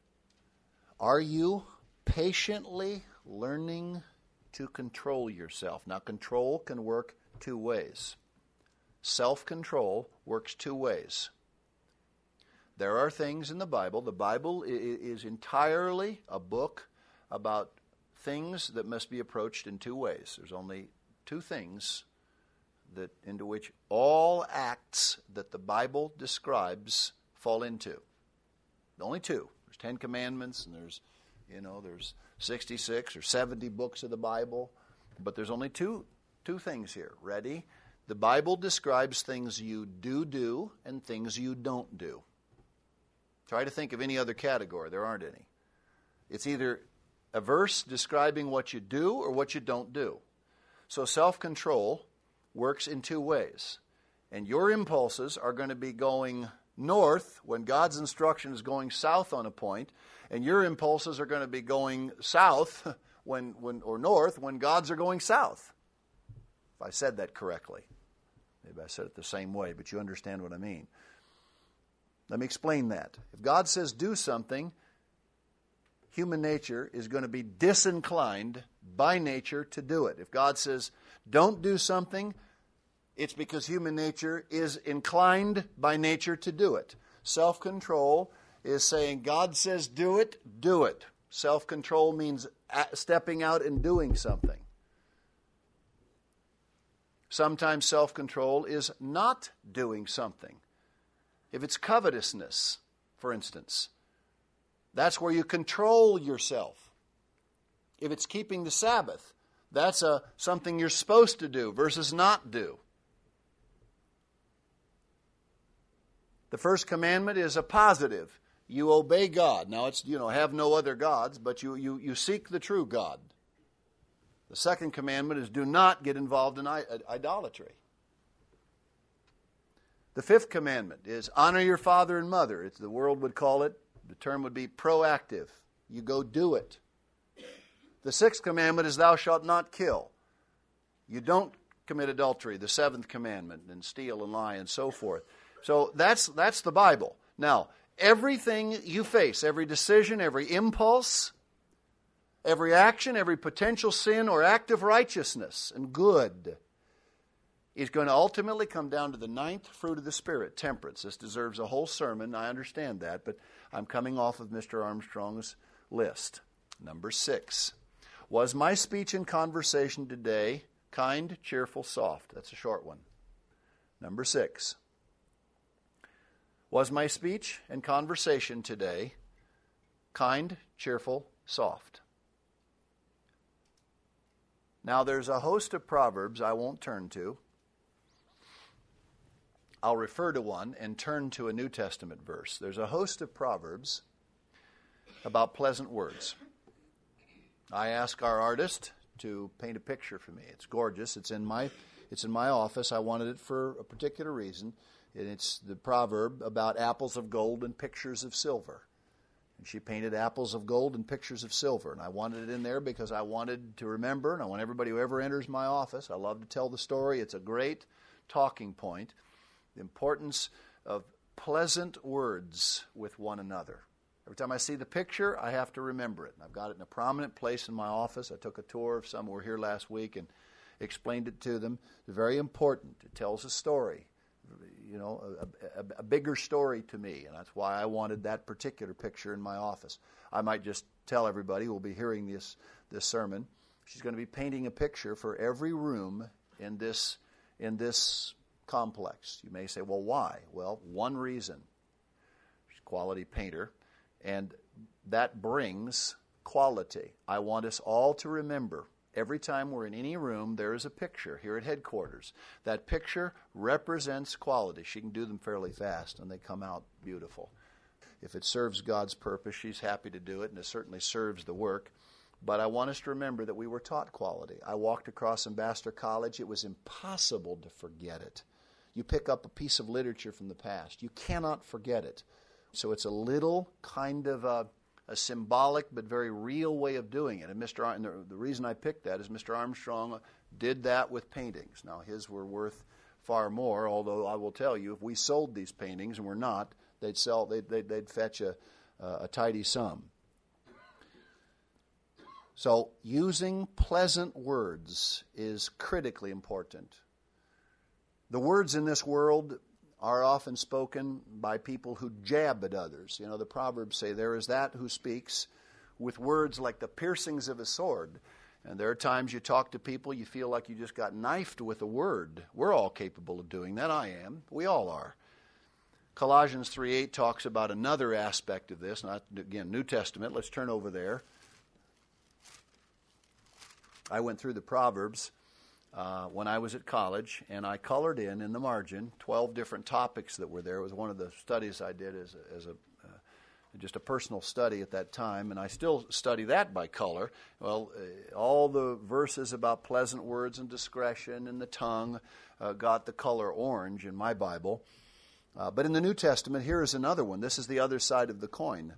Are you patiently learning to control yourself? Now, control can work two ways. Self-control works two ways. There are things in the Bible. The Bible is entirely a book about things that must be approached in two ways. There's only two things that into which all acts that the Bible describes fall into. Only two. There's Ten Commandments, and there's, you know, there's sixty-six or seventy books of the Bible, but there's only two two things here. Ready? The Bible describes things you do do and things you don't do. Try to think of any other category. There aren't any. It's either a verse describing what you do or what you don't do. So self-control works in two ways. And your impulses are going to be going north when God's instruction is going south on a point, and your impulses are going to be going south when, when or north when God's are going south. If I said that correctly. Maybe I said it the same way, but you understand what I mean. Let me explain that. If God says do something, human nature is going to be disinclined by nature to do it. If God says don't do something, it's because human nature is inclined by nature to do it. Self-control is saying God says do it, do it. Self-control means stepping out and doing something. Sometimes self-control is not doing something. If it's covetousness, for instance, that's where you control yourself. If it's keeping the Sabbath, that's a, something you're supposed to do versus not do. The first commandment is a positive. You obey God. Now it's, you know, have no other gods, but you, you, you seek the true God. The second commandment is do not get involved in idolatry. The fifth commandment is honor your father and mother. It's, the world would call it, the term would be proactive. You go do it. The sixth commandment is thou shalt not kill. You don't commit adultery, the seventh commandment, and steal and lie and so forth. So that's that's the Bible. Now, everything you face, every decision, every impulse, every action, every potential sin or act of righteousness and good is going to ultimately come down to the ninth fruit of the Spirit, temperance. This deserves a whole sermon. I understand that, but I'm coming off of Mister Armstrong's list. Number six. Was my speech and conversation today kind, cheerful, soft? That's a short one. Number six. Was my speech and conversation today kind, cheerful, soft? Now, there's a host of proverbs I won't turn to. I'll refer to one and turn to a New Testament verse. There's a host of proverbs about pleasant words. I asked our artist to paint a picture for me. It's gorgeous. It's in my it's in my office. I wanted it for a particular reason. And it's the proverb about apples of gold and pictures of silver. And she painted apples of gold and pictures of silver. And I wanted it in there because I wanted to remember, and I want everybody who ever enters my office, I love to tell the story. It's a great talking point. The importance of pleasant words with one another. Every time I see the picture, I have to remember it. And I've got it in a prominent place in my office. I took a tour of some who were here last week, and explained it to them. It's very important. It tells a story, you know, a, a, a bigger story to me, and that's why I wanted that particular picture in my office. I might just tell everybody who will be hearing this, this sermon, she's going to be painting a picture for every room in this, in this complex. You may say, well, why? Well, one reason. She's a quality painter, and that brings quality. I want us all to remember, every time we're in any room, there is a picture here at headquarters. That picture represents quality. She can do them fairly fast, and they come out beautiful. If it serves God's purpose, she's happy to do it, and it certainly serves the work. But I want us to remember that we were taught quality. I walked across Ambassador College. It was impossible to forget it. You pick up a piece of literature from the past. You cannot forget it. So it's a little kind of a, a symbolic but very real way of doing it. And Mister Ar- and the, the reason I picked that is Mister Armstrong did that with paintings. Now, his were worth far more, although I will tell you, if we sold these paintings, and we're not, they'd sell. They'd, they'd, they'd fetch a, a tidy sum. So using pleasant words is critically important. The words in this world are often spoken by people who jab at others. You know, the Proverbs say, there is that who speaks with words like the piercings of a sword. And there are times you talk to people, you feel like you just got knifed with a word. We're all capable of doing that. I am. We all are. Colossians three eight talks about another aspect of this. Not, again, New Testament. Let's turn over there. I went through the Proverbs uh, when I was at college, and I colored in, in the margin, twelve different topics that were there. It was one of the studies I did as a, as a uh, just a personal study at that time, and I still study that by color. Well, uh, all the verses about pleasant words and discretion and the tongue uh, got the color orange in my Bible. Uh, but in the New Testament, here is another one. This is the other side of the coin.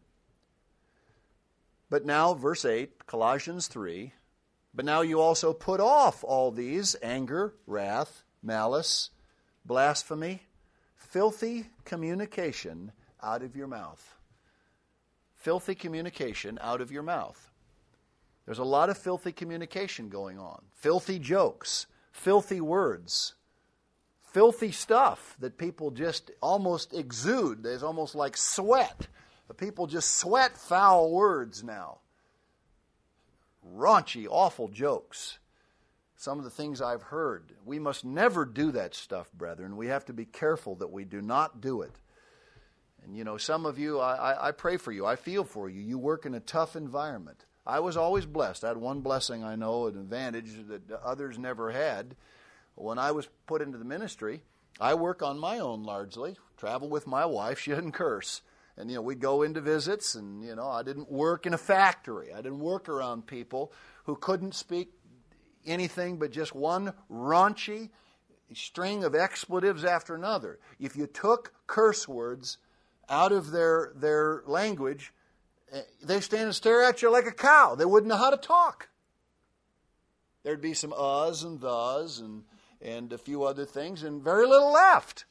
But now, verse eight, Colossians three, but now you also put off all these: anger, wrath, malice, blasphemy, filthy communication out of your mouth. Filthy communication out of your mouth. There's a lot of filthy communication going on. Filthy jokes, filthy words, filthy stuff that people just almost exude. There's almost like sweat. People just sweat foul words now. Raunchy, awful jokes. Some of the things I've heard. We must never do that stuff, brethren. We have to be careful that we do not do it. And, you know, some of you, I, I, I pray for you. I feel for you. You work in a tough environment. I was always blessed. I had one blessing, I know, an advantage that others never had. When I was put into the ministry, I work on my own largely. Travel with my wife. She didn't curse. And, you know, we'd go into visits, and, you know, I didn't work in a factory. I didn't work around people who couldn't speak anything but just one raunchy string of expletives after another. If you took curse words out of their, their language, they stand and stare at you like a cow. They wouldn't know how to talk. There'd be some uhs and thus and, and a few other things, and very little left.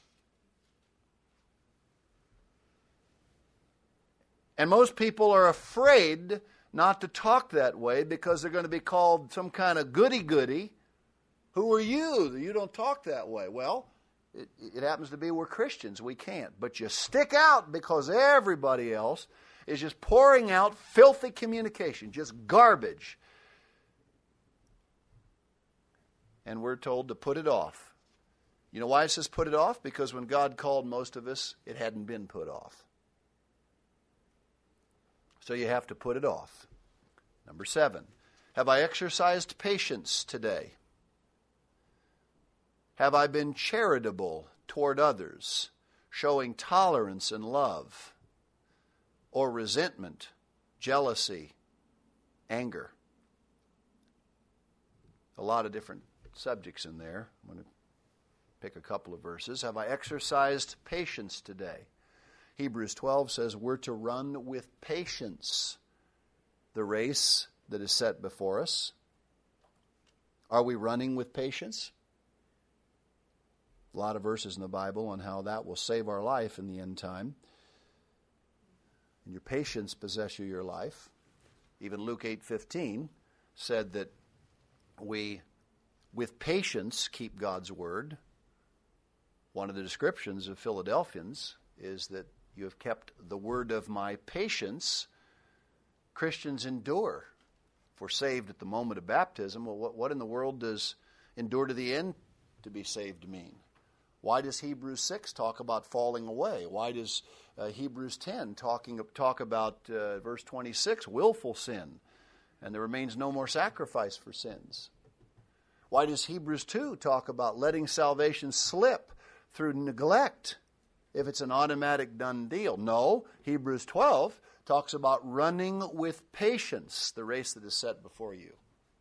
And most people are afraid not to talk that way because they're going to be called some kind of goody-goody. Who are you? You don't talk that way. Well, it, it happens to be we're Christians. We can't. But you stick out because everybody else is just pouring out filthy communication, just garbage. And we're told to put it off. You know why it says put it off? Because when God called most of us, it hadn't been put off. So you have to put it off. Number seven, have I exercised patience today? Have I been charitable toward others, showing tolerance and love, or resentment, jealousy, anger? A lot of different subjects in there. I'm going to pick a couple of verses. Have I exercised patience today? Hebrews twelve says we're to run with patience the race that is set before us. Are we running with patience? A lot of verses in the Bible on how that will save our life in the end time. And your patience possess you your life. Even Luke eight fifteen said that we with patience keep God's word. One of the descriptions of Philadelphians is that you have kept the word of my patience. Christians endure. If we're saved at the moment of baptism, well, what, what in the world does endure to the end to be saved mean? Why does Hebrews six talk about falling away? Why does uh, Hebrews ten talking, talk about, uh, verse twenty-six, willful sin, and there remains no more sacrifice for sins? Why does Hebrews two talk about letting salvation slip through neglect if it's an automatic done deal? No, Hebrews twelve talks about running with patience the race that is set before you.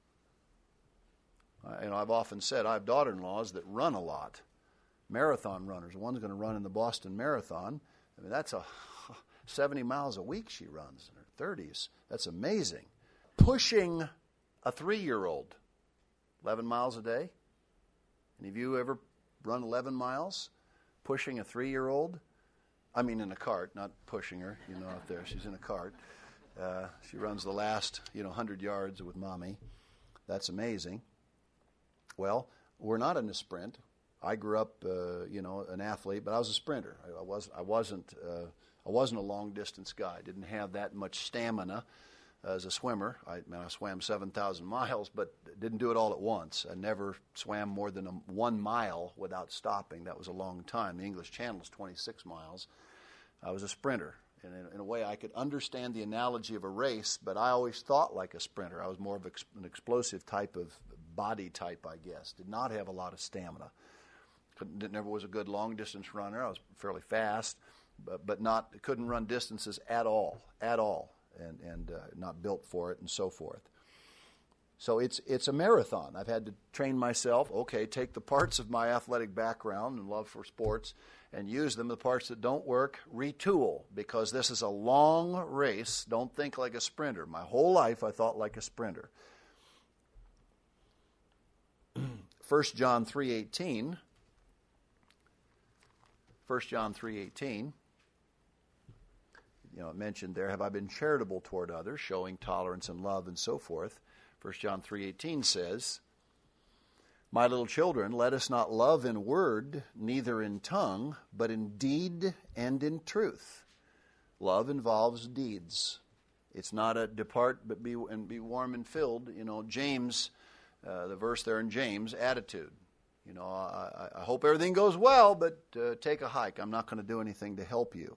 I, you know, I've often said I have daughter-in-laws that run a lot. Marathon runners. One's going to run in the Boston Marathon. I mean, that's a seventy miles a week she runs in her thirties. That's amazing. Pushing a three-year-old eleven miles a day. Any of you ever run eleven miles? Pushing a three-year-old? I mean in a cart, not pushing her, you know, out there. She's in a cart. Uh, she runs the last, you know, one hundred yards with Mommy. That's amazing. Well, we're not in a sprint. I grew up, uh, you know, an athlete, but I was a sprinter. I, I was, I wasn't, uh, I wasn't a long distance guy. I didn't have that much stamina as a swimmer. I, I, mean, I swam seven thousand miles, but didn't do it all at once. I never swam more than a, one mile without stopping. That was a long time. The English Channel is twenty-six miles. I was a sprinter. And in, in a way, I could understand the analogy of a race, but I always thought like a sprinter. I was more of ex- an explosive type of body type, I guess. Did not have a lot of stamina. Never was a good long-distance runner. I was fairly fast, but, but not couldn't run distances at all, at all, and, and uh, not built for it and so forth. So it's it's a marathon. I've had to train myself, okay, take the parts of my athletic background and love for sports and use them. The parts that don't work, retool, because this is a long race. Don't think like a sprinter. My whole life I thought like a sprinter. First John three eighteen. First John three eighteen, you know, it mentioned there, have I been charitable toward others, showing tolerance and love and so forth. First John three eighteen says, my little children, let us not love in word, neither in tongue, but in deed and in truth. Love involves deeds. It's not a depart but be and be warm and filled. You know, James, uh, the verse there in James, attitude. You know, I, I hope everything goes well, but uh, take a hike. I'm not going to do anything to help you.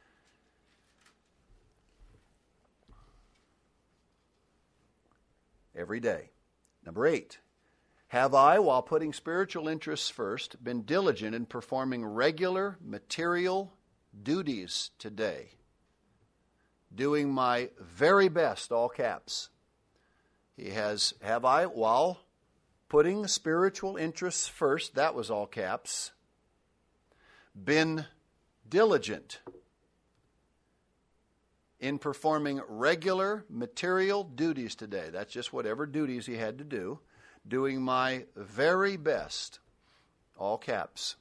Every day. Number eight. Have I, while putting spiritual interests first, been diligent in performing regular material duties today? Doing my very best, all caps. He has, have I, while putting spiritual interests first, that was all caps, been diligent in performing regular material duties today. That's just whatever duties he had to do. Doing my very best, all caps.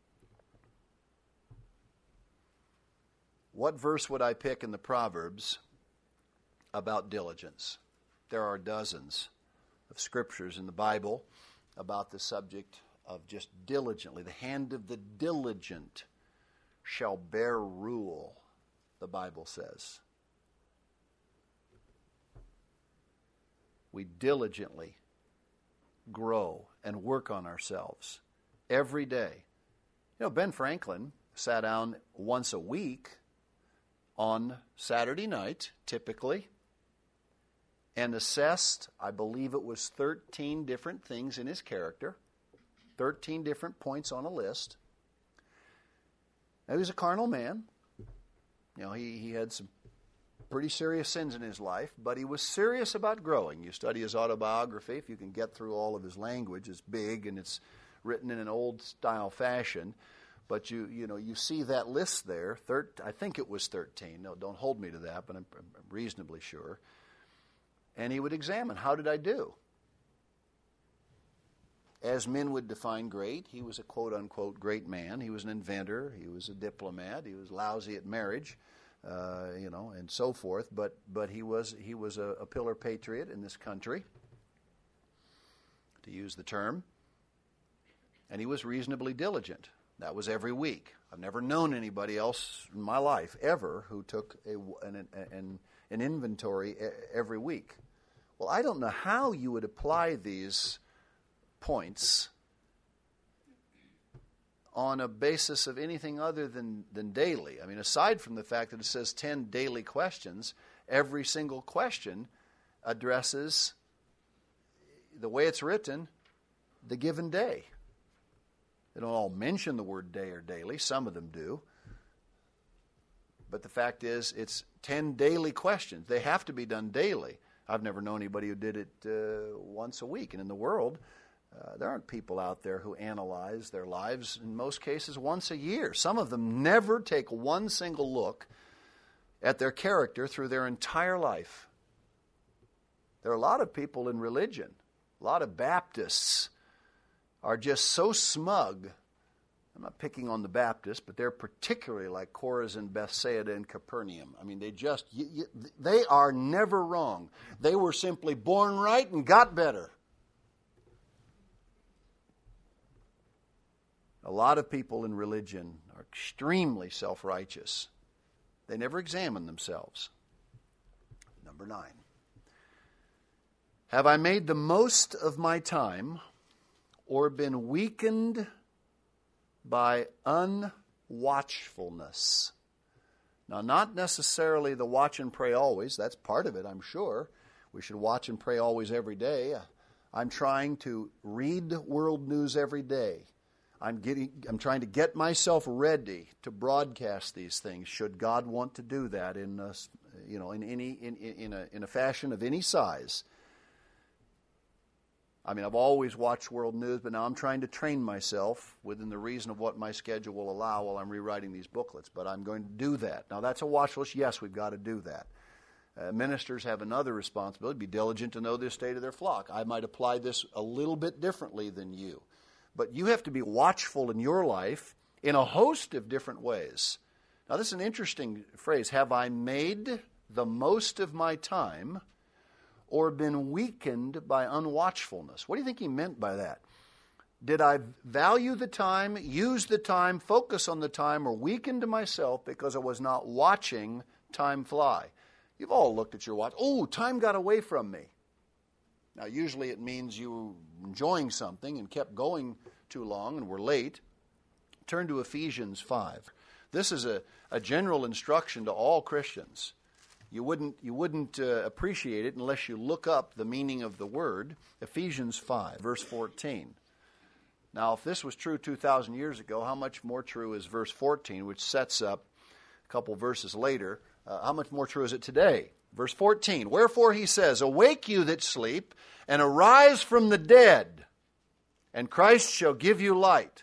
What verse would I pick in the Proverbs about diligence? There are dozens of scriptures in the Bible about the subject of just diligently. The hand of the diligent shall bear rule, the Bible says. We diligently grow and work on ourselves every day. You know, Ben Franklin sat down once a week on Saturday night, typically, and assessed, I believe it was thirteen different things in his character, thirteen different points on a list. Now, he was a carnal man. You know, he, he had some pretty serious sins in his life, but he was serious about growing. You study his autobiography, if you can get through all of his language, it's big and it's written in an old-style fashion. But you you know, you see that list there. Thir- I think it was thirteen. No, don't hold me to that, but I'm, I'm reasonably sure. And he would examine, how did I do? As men would define great, he was a quote-unquote great man. He was an inventor. He was a diplomat. He was lousy at marriage, uh, you know, and so forth. But but he was he was a, a pillar patriot in this country. to use the term. And he was reasonably diligent. That was every week. I've never known anybody else in my life ever who took a, an, an, an inventory every week. Well, I don't know how you would apply these points on a basis of anything other than, than daily. I mean, aside from the fact that it says ten daily questions, every single question addresses, the way it's written, the given day. They don't all mention the word day or daily. Some of them do. But the fact is, it's ten daily questions. They have to be done daily. I've never known anybody who did it uh, once a week. And in the world, uh, there aren't people out there who analyze their lives, in most cases, once a year. Some of them never take one single look at their character through their entire life. There are a lot of people in religion, a lot of Baptists are just so smug. I'm not picking on the Baptists, but they're particularly like Chorazin, Bethsaida, and Capernaum. I mean, they just, you, you, they are never wrong. They were simply born right and got better. A lot of people in religion are extremely self-righteous. They never examine themselves. Number nine. Have I made the most of my time or been weakened by unwatchfulness? Now, not necessarily the watch and pray always. That's part of it, I'm sure. We should watch and pray always every day. I'm trying to read world news every day. I'm getting. I'm trying to get myself ready to broadcast these things. Should God want to do that in, a, you know, in any in in a in a fashion of any size? I mean, I've always watched world news, but now I'm trying to train myself within the reason of what my schedule will allow while I'm rewriting these booklets. But I'm going to do that. Now, that's a watch list. Yes, we've got to do that. Uh, ministers have another responsibility, be diligent to know the state of their flock. I might apply this a little bit differently than you. But you have to be watchful in your life in a host of different ways. Now, this is an interesting phrase. Have I made the most of my time or been weakened by unwatchfulness? What do you think he meant by that? Did I value the time, use the time, focus on the time, or weaken to myself because I was not watching time fly? You've all looked at your watch. Oh, time got away from me. Now, usually it means you were enjoying something and kept going too long and were late. Turn to Ephesians five. This is a, a general instruction to all Christians. You wouldn't, you wouldn't uh, appreciate it unless you look up the meaning of the word. Ephesians five, verse fourteen. Now, if this was true two thousand years ago, how much more true is verse fourteen, which sets up a couple verses later? Uh, how much more true is it today? Verse fourteen, wherefore he says, awake you that sleep, and arise from the dead, and Christ shall give you light.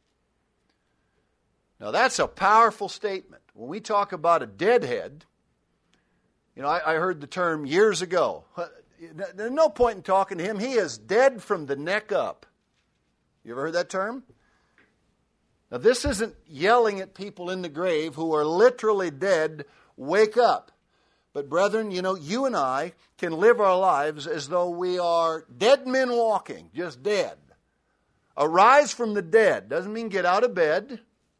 Now, that's a powerful statement. When we talk about a deadhead, you know, I, I heard the term years ago. There's no point in talking to him. He is dead from the neck up. You ever heard that term? Now, this isn't yelling at people in the grave who are literally dead, wake up. But brethren, you know, you and I can live our lives as though we are dead men walking, just dead. Arise from the dead doesn't mean get out of bed.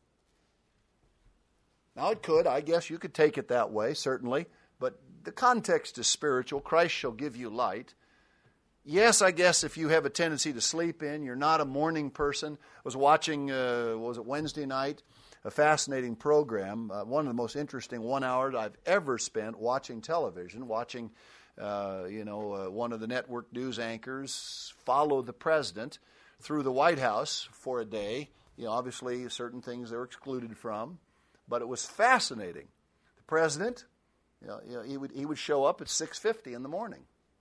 Now, it could. I guess you could take it that way, certainly. But the context is spiritual. Christ shall give you light. Yes, I guess if you have a tendency to sleep in, you're not a morning person. I was watching, uh, what was it, Wednesday night, a fascinating program, uh, one of the most interesting one hours I've ever spent watching television, watching, uh, you know, uh, one of the network news anchors follow the president through the White House for a day. You know, obviously certain things they were excluded from, but it was fascinating. The president, you know, you know he would he would show up at six fifty in the morning.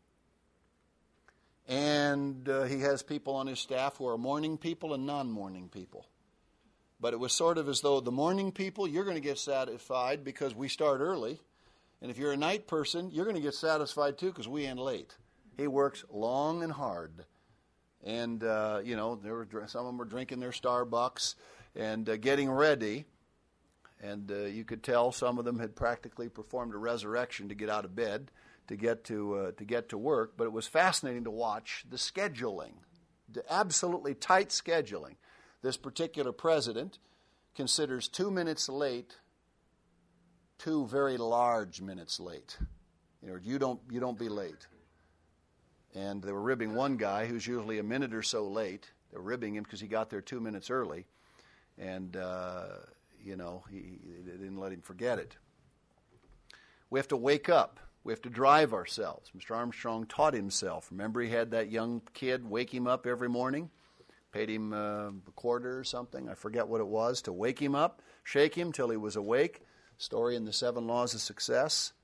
And uh, he has people on his staff who are morning people and non-morning people. But it was sort of as though the morning people, you're going to get satisfied because we start early. And if you're a night person, you're going to get satisfied too because we end late. He works long and hard. And, uh, you know, there were, some of them were drinking their Starbucks and uh, getting ready. And uh, you could tell some of them had practically performed a resurrection to get out of bed, to get to uh, to get to work. But it was fascinating to watch the scheduling. absolutely tight scheduling. This particular president considers two minutes late two very large minutes late. You know, you don't you don't be late. And they were ribbing one guy who's usually a minute or so late. They were ribbing him because he got there two minutes early, and uh, you know he, they didn't let him forget it. We have to wake up. We have to drive ourselves. Mister Armstrong taught himself. Remember, he had that young kid wake him up every morning, paid him uh, a quarter or something. I forget what it was, to wake him up, shake him till he was awake. Story in the Seven Laws of Success.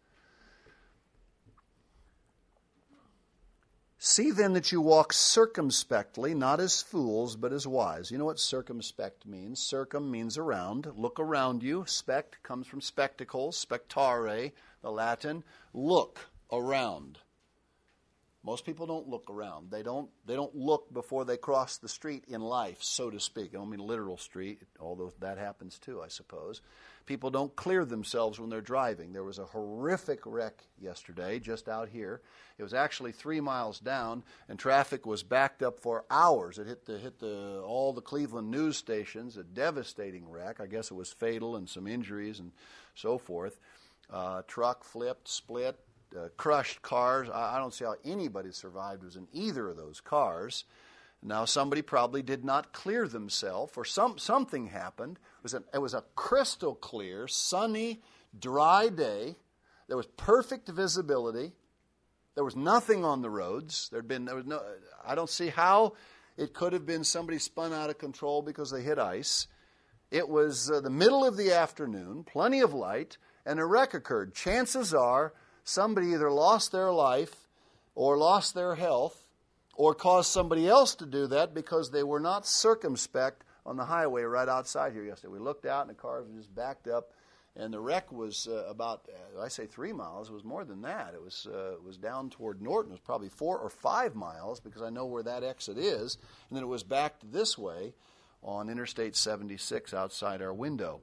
See then that you walk circumspectly, not as fools, but as wise. You know what circumspect means? Circum means around. Look around you. Spect comes from spectacles, spectare, the Latin. Look around. Most people don't look around. They don't they don't look before they cross the street in life, so to speak. I don't mean literal street, although that happens too, I suppose. People don't clear themselves when they're driving. There was a horrific wreck yesterday just out here. It was actually three miles down, and traffic was backed up for hours. It hit the hit the all the Cleveland news stations. A devastating wreck. I guess it was fatal and some injuries and so forth. Uh, truck flipped, split. Uh, crushed cars. I, I don't see how anybody survived was in either of those cars. Now, somebody probably did not clear themselves, or some something happened. It was, a, it was a crystal clear, sunny, dry day. There was perfect visibility. There was nothing on the roads. There'd been there was no. I don't see how it could have been somebody spun out of control because they hit ice. It was uh, the middle of the afternoon, plenty of light, and a wreck occurred. Chances are somebody either lost their life or lost their health or caused somebody else to do that because they were not circumspect on the highway right outside here yesterday. We looked out and the cars were just backed up, and the wreck was uh, about, uh, I say three miles. It was more than that. It was uh, it was down toward Norton. It was probably four or five miles because I know where that exit is. And then it was backed this way on Interstate seventy-six outside our window.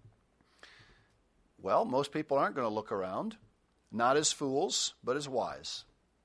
Well, most people aren't going to look around. Not as fools, but as wise.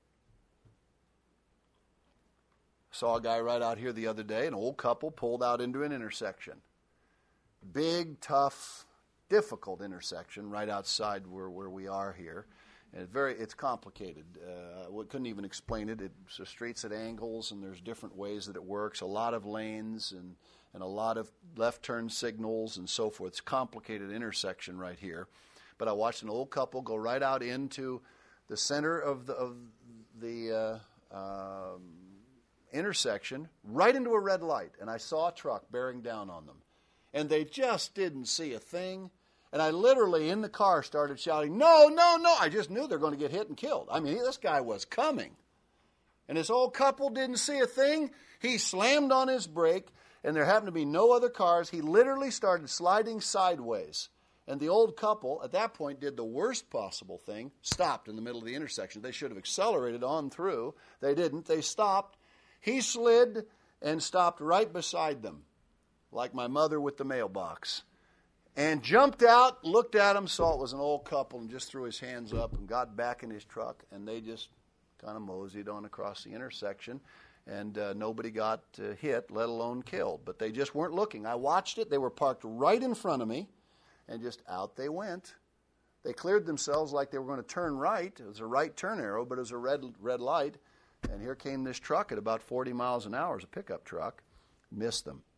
Saw a guy right out here the other day, an old couple pulled out into an intersection. Big, tough, difficult intersection right outside where, where we are here. And it's very, it's complicated. Uh, we couldn't even explain it. It's the streets at angles, and there's different ways that it works. A lot of lanes and, and a lot of left turn signals and so forth. It's a complicated intersection right here. But I watched an old couple go right out into the center of the of the uh, um, intersection, right into a red light. And I saw a truck bearing down on them. And they just didn't see a thing. And I literally, in the car, started shouting, "No, no, no." I just knew they're going to get hit and killed. I mean, this guy was coming. And this old couple didn't see a thing. He slammed on his brake, and there happened to be no other cars. He literally started sliding sideways. And the old couple, at that point, did the worst possible thing, stopped in the middle of the intersection. They should have accelerated on through. They didn't. They stopped. He slid and stopped right beside them, like my mother with the mailbox, and jumped out, looked at him, saw it was an old couple, and just threw his hands up and got back in his truck, and they just kind of moseyed on across the intersection, and uh, nobody got uh, hit, let alone killed. But they just weren't looking. I watched it. They were parked right in front of me. And just out they went. They cleared themselves like they were going to turn right. It was a right turn arrow, but it was a red red light. And here came this truck at about forty miles an hour. It was a pickup truck. Missed them.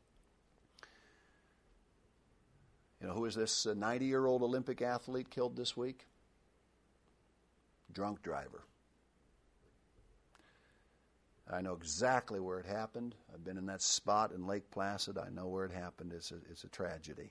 You know, who is this ninety-year-old Olympic athlete killed this week? Drunk driver. I know exactly where it happened. I've been in that spot in Lake Placid. I know where it happened. It's a, it's a tragedy.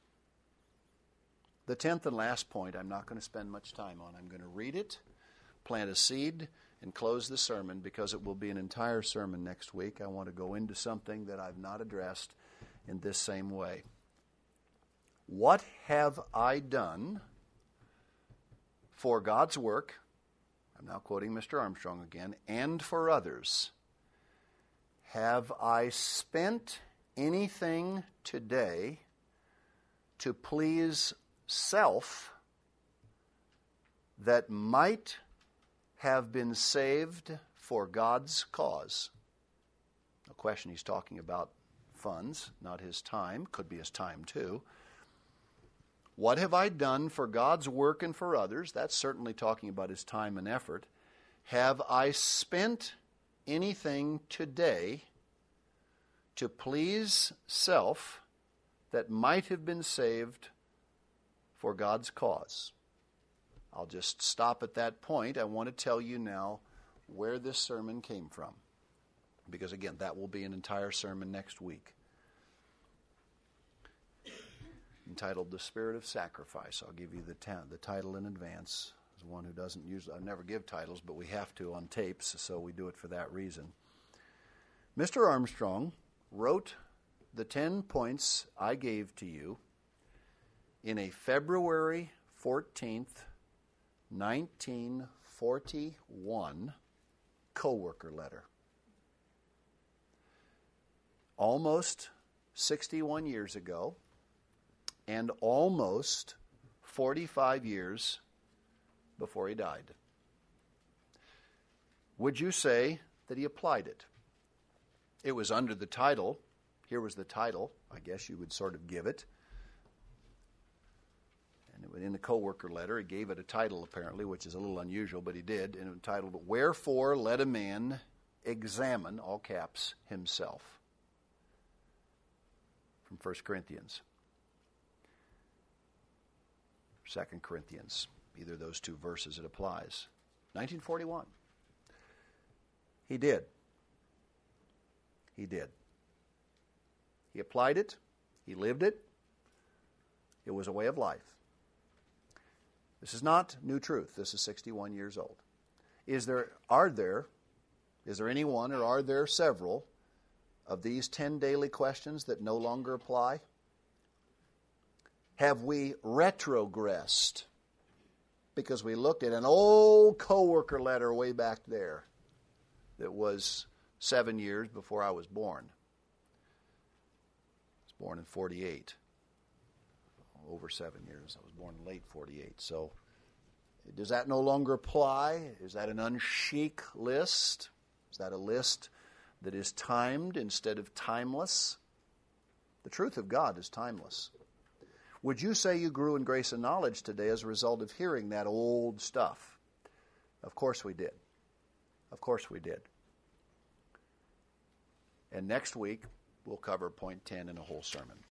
The tenth and last point I'm not going to spend much time on. I'm going to read it, plant a seed, and close the sermon because it will be an entire sermon next week. I want to go into something that I've not addressed in this same way. What have I done for God's work, I'm now quoting Mister Armstrong again, and for others? Have I spent anything today to please self that might have been saved for God's cause? No question he's talking about funds, not his time. Could be his time too. What have I done for God's work and for others? That's certainly talking about his time and effort. Have I spent anything today to please self that might have been saved for God's cause? I'll just stop at that point. I want to tell you now where this sermon came from, because again, that will be an entire sermon next week, entitled The Spirit of Sacrifice. I'll give you the, ta- the title in advance. As one who doesn't usually, I never give titles, but we have to on tapes, so we do it for that reason. Mister Armstrong wrote the ten points I gave to you in a February fourteenth, nineteen forty-one co-worker letter. Almost sixty-one years ago, and almost forty-five years before he died. Would you say that he applied it? It was under the title. Here was the title, I guess you would sort of give it. And in the co-worker letter, he gave it a title apparently, which is a little unusual, but he did. And it was entitled, Wherefore Let a Man Examine, all caps, Himself. From First Corinthians. Second Corinthians. Either of those two verses it applies. nineteen forty-one. He did. He did. He applied it. He lived it. It was a way of life. This is not new truth. This is sixty-one years old. Is there, are there, is there any one or are there several of these ten daily questions that no longer apply? Have we retrogressed because we looked at an old co-worker letter way back there that was seven years before I was born? I was born in forty-eight. Over seven years. I was born in late forty-eight. So does that no longer apply? Is that an unchic list? Is that a list that is timed instead of timeless? The truth of God is timeless. Would you say you grew in grace and knowledge today as a result of hearing that old stuff? Of course we did. Of course we did. And next week, we'll cover point ten in a whole sermon.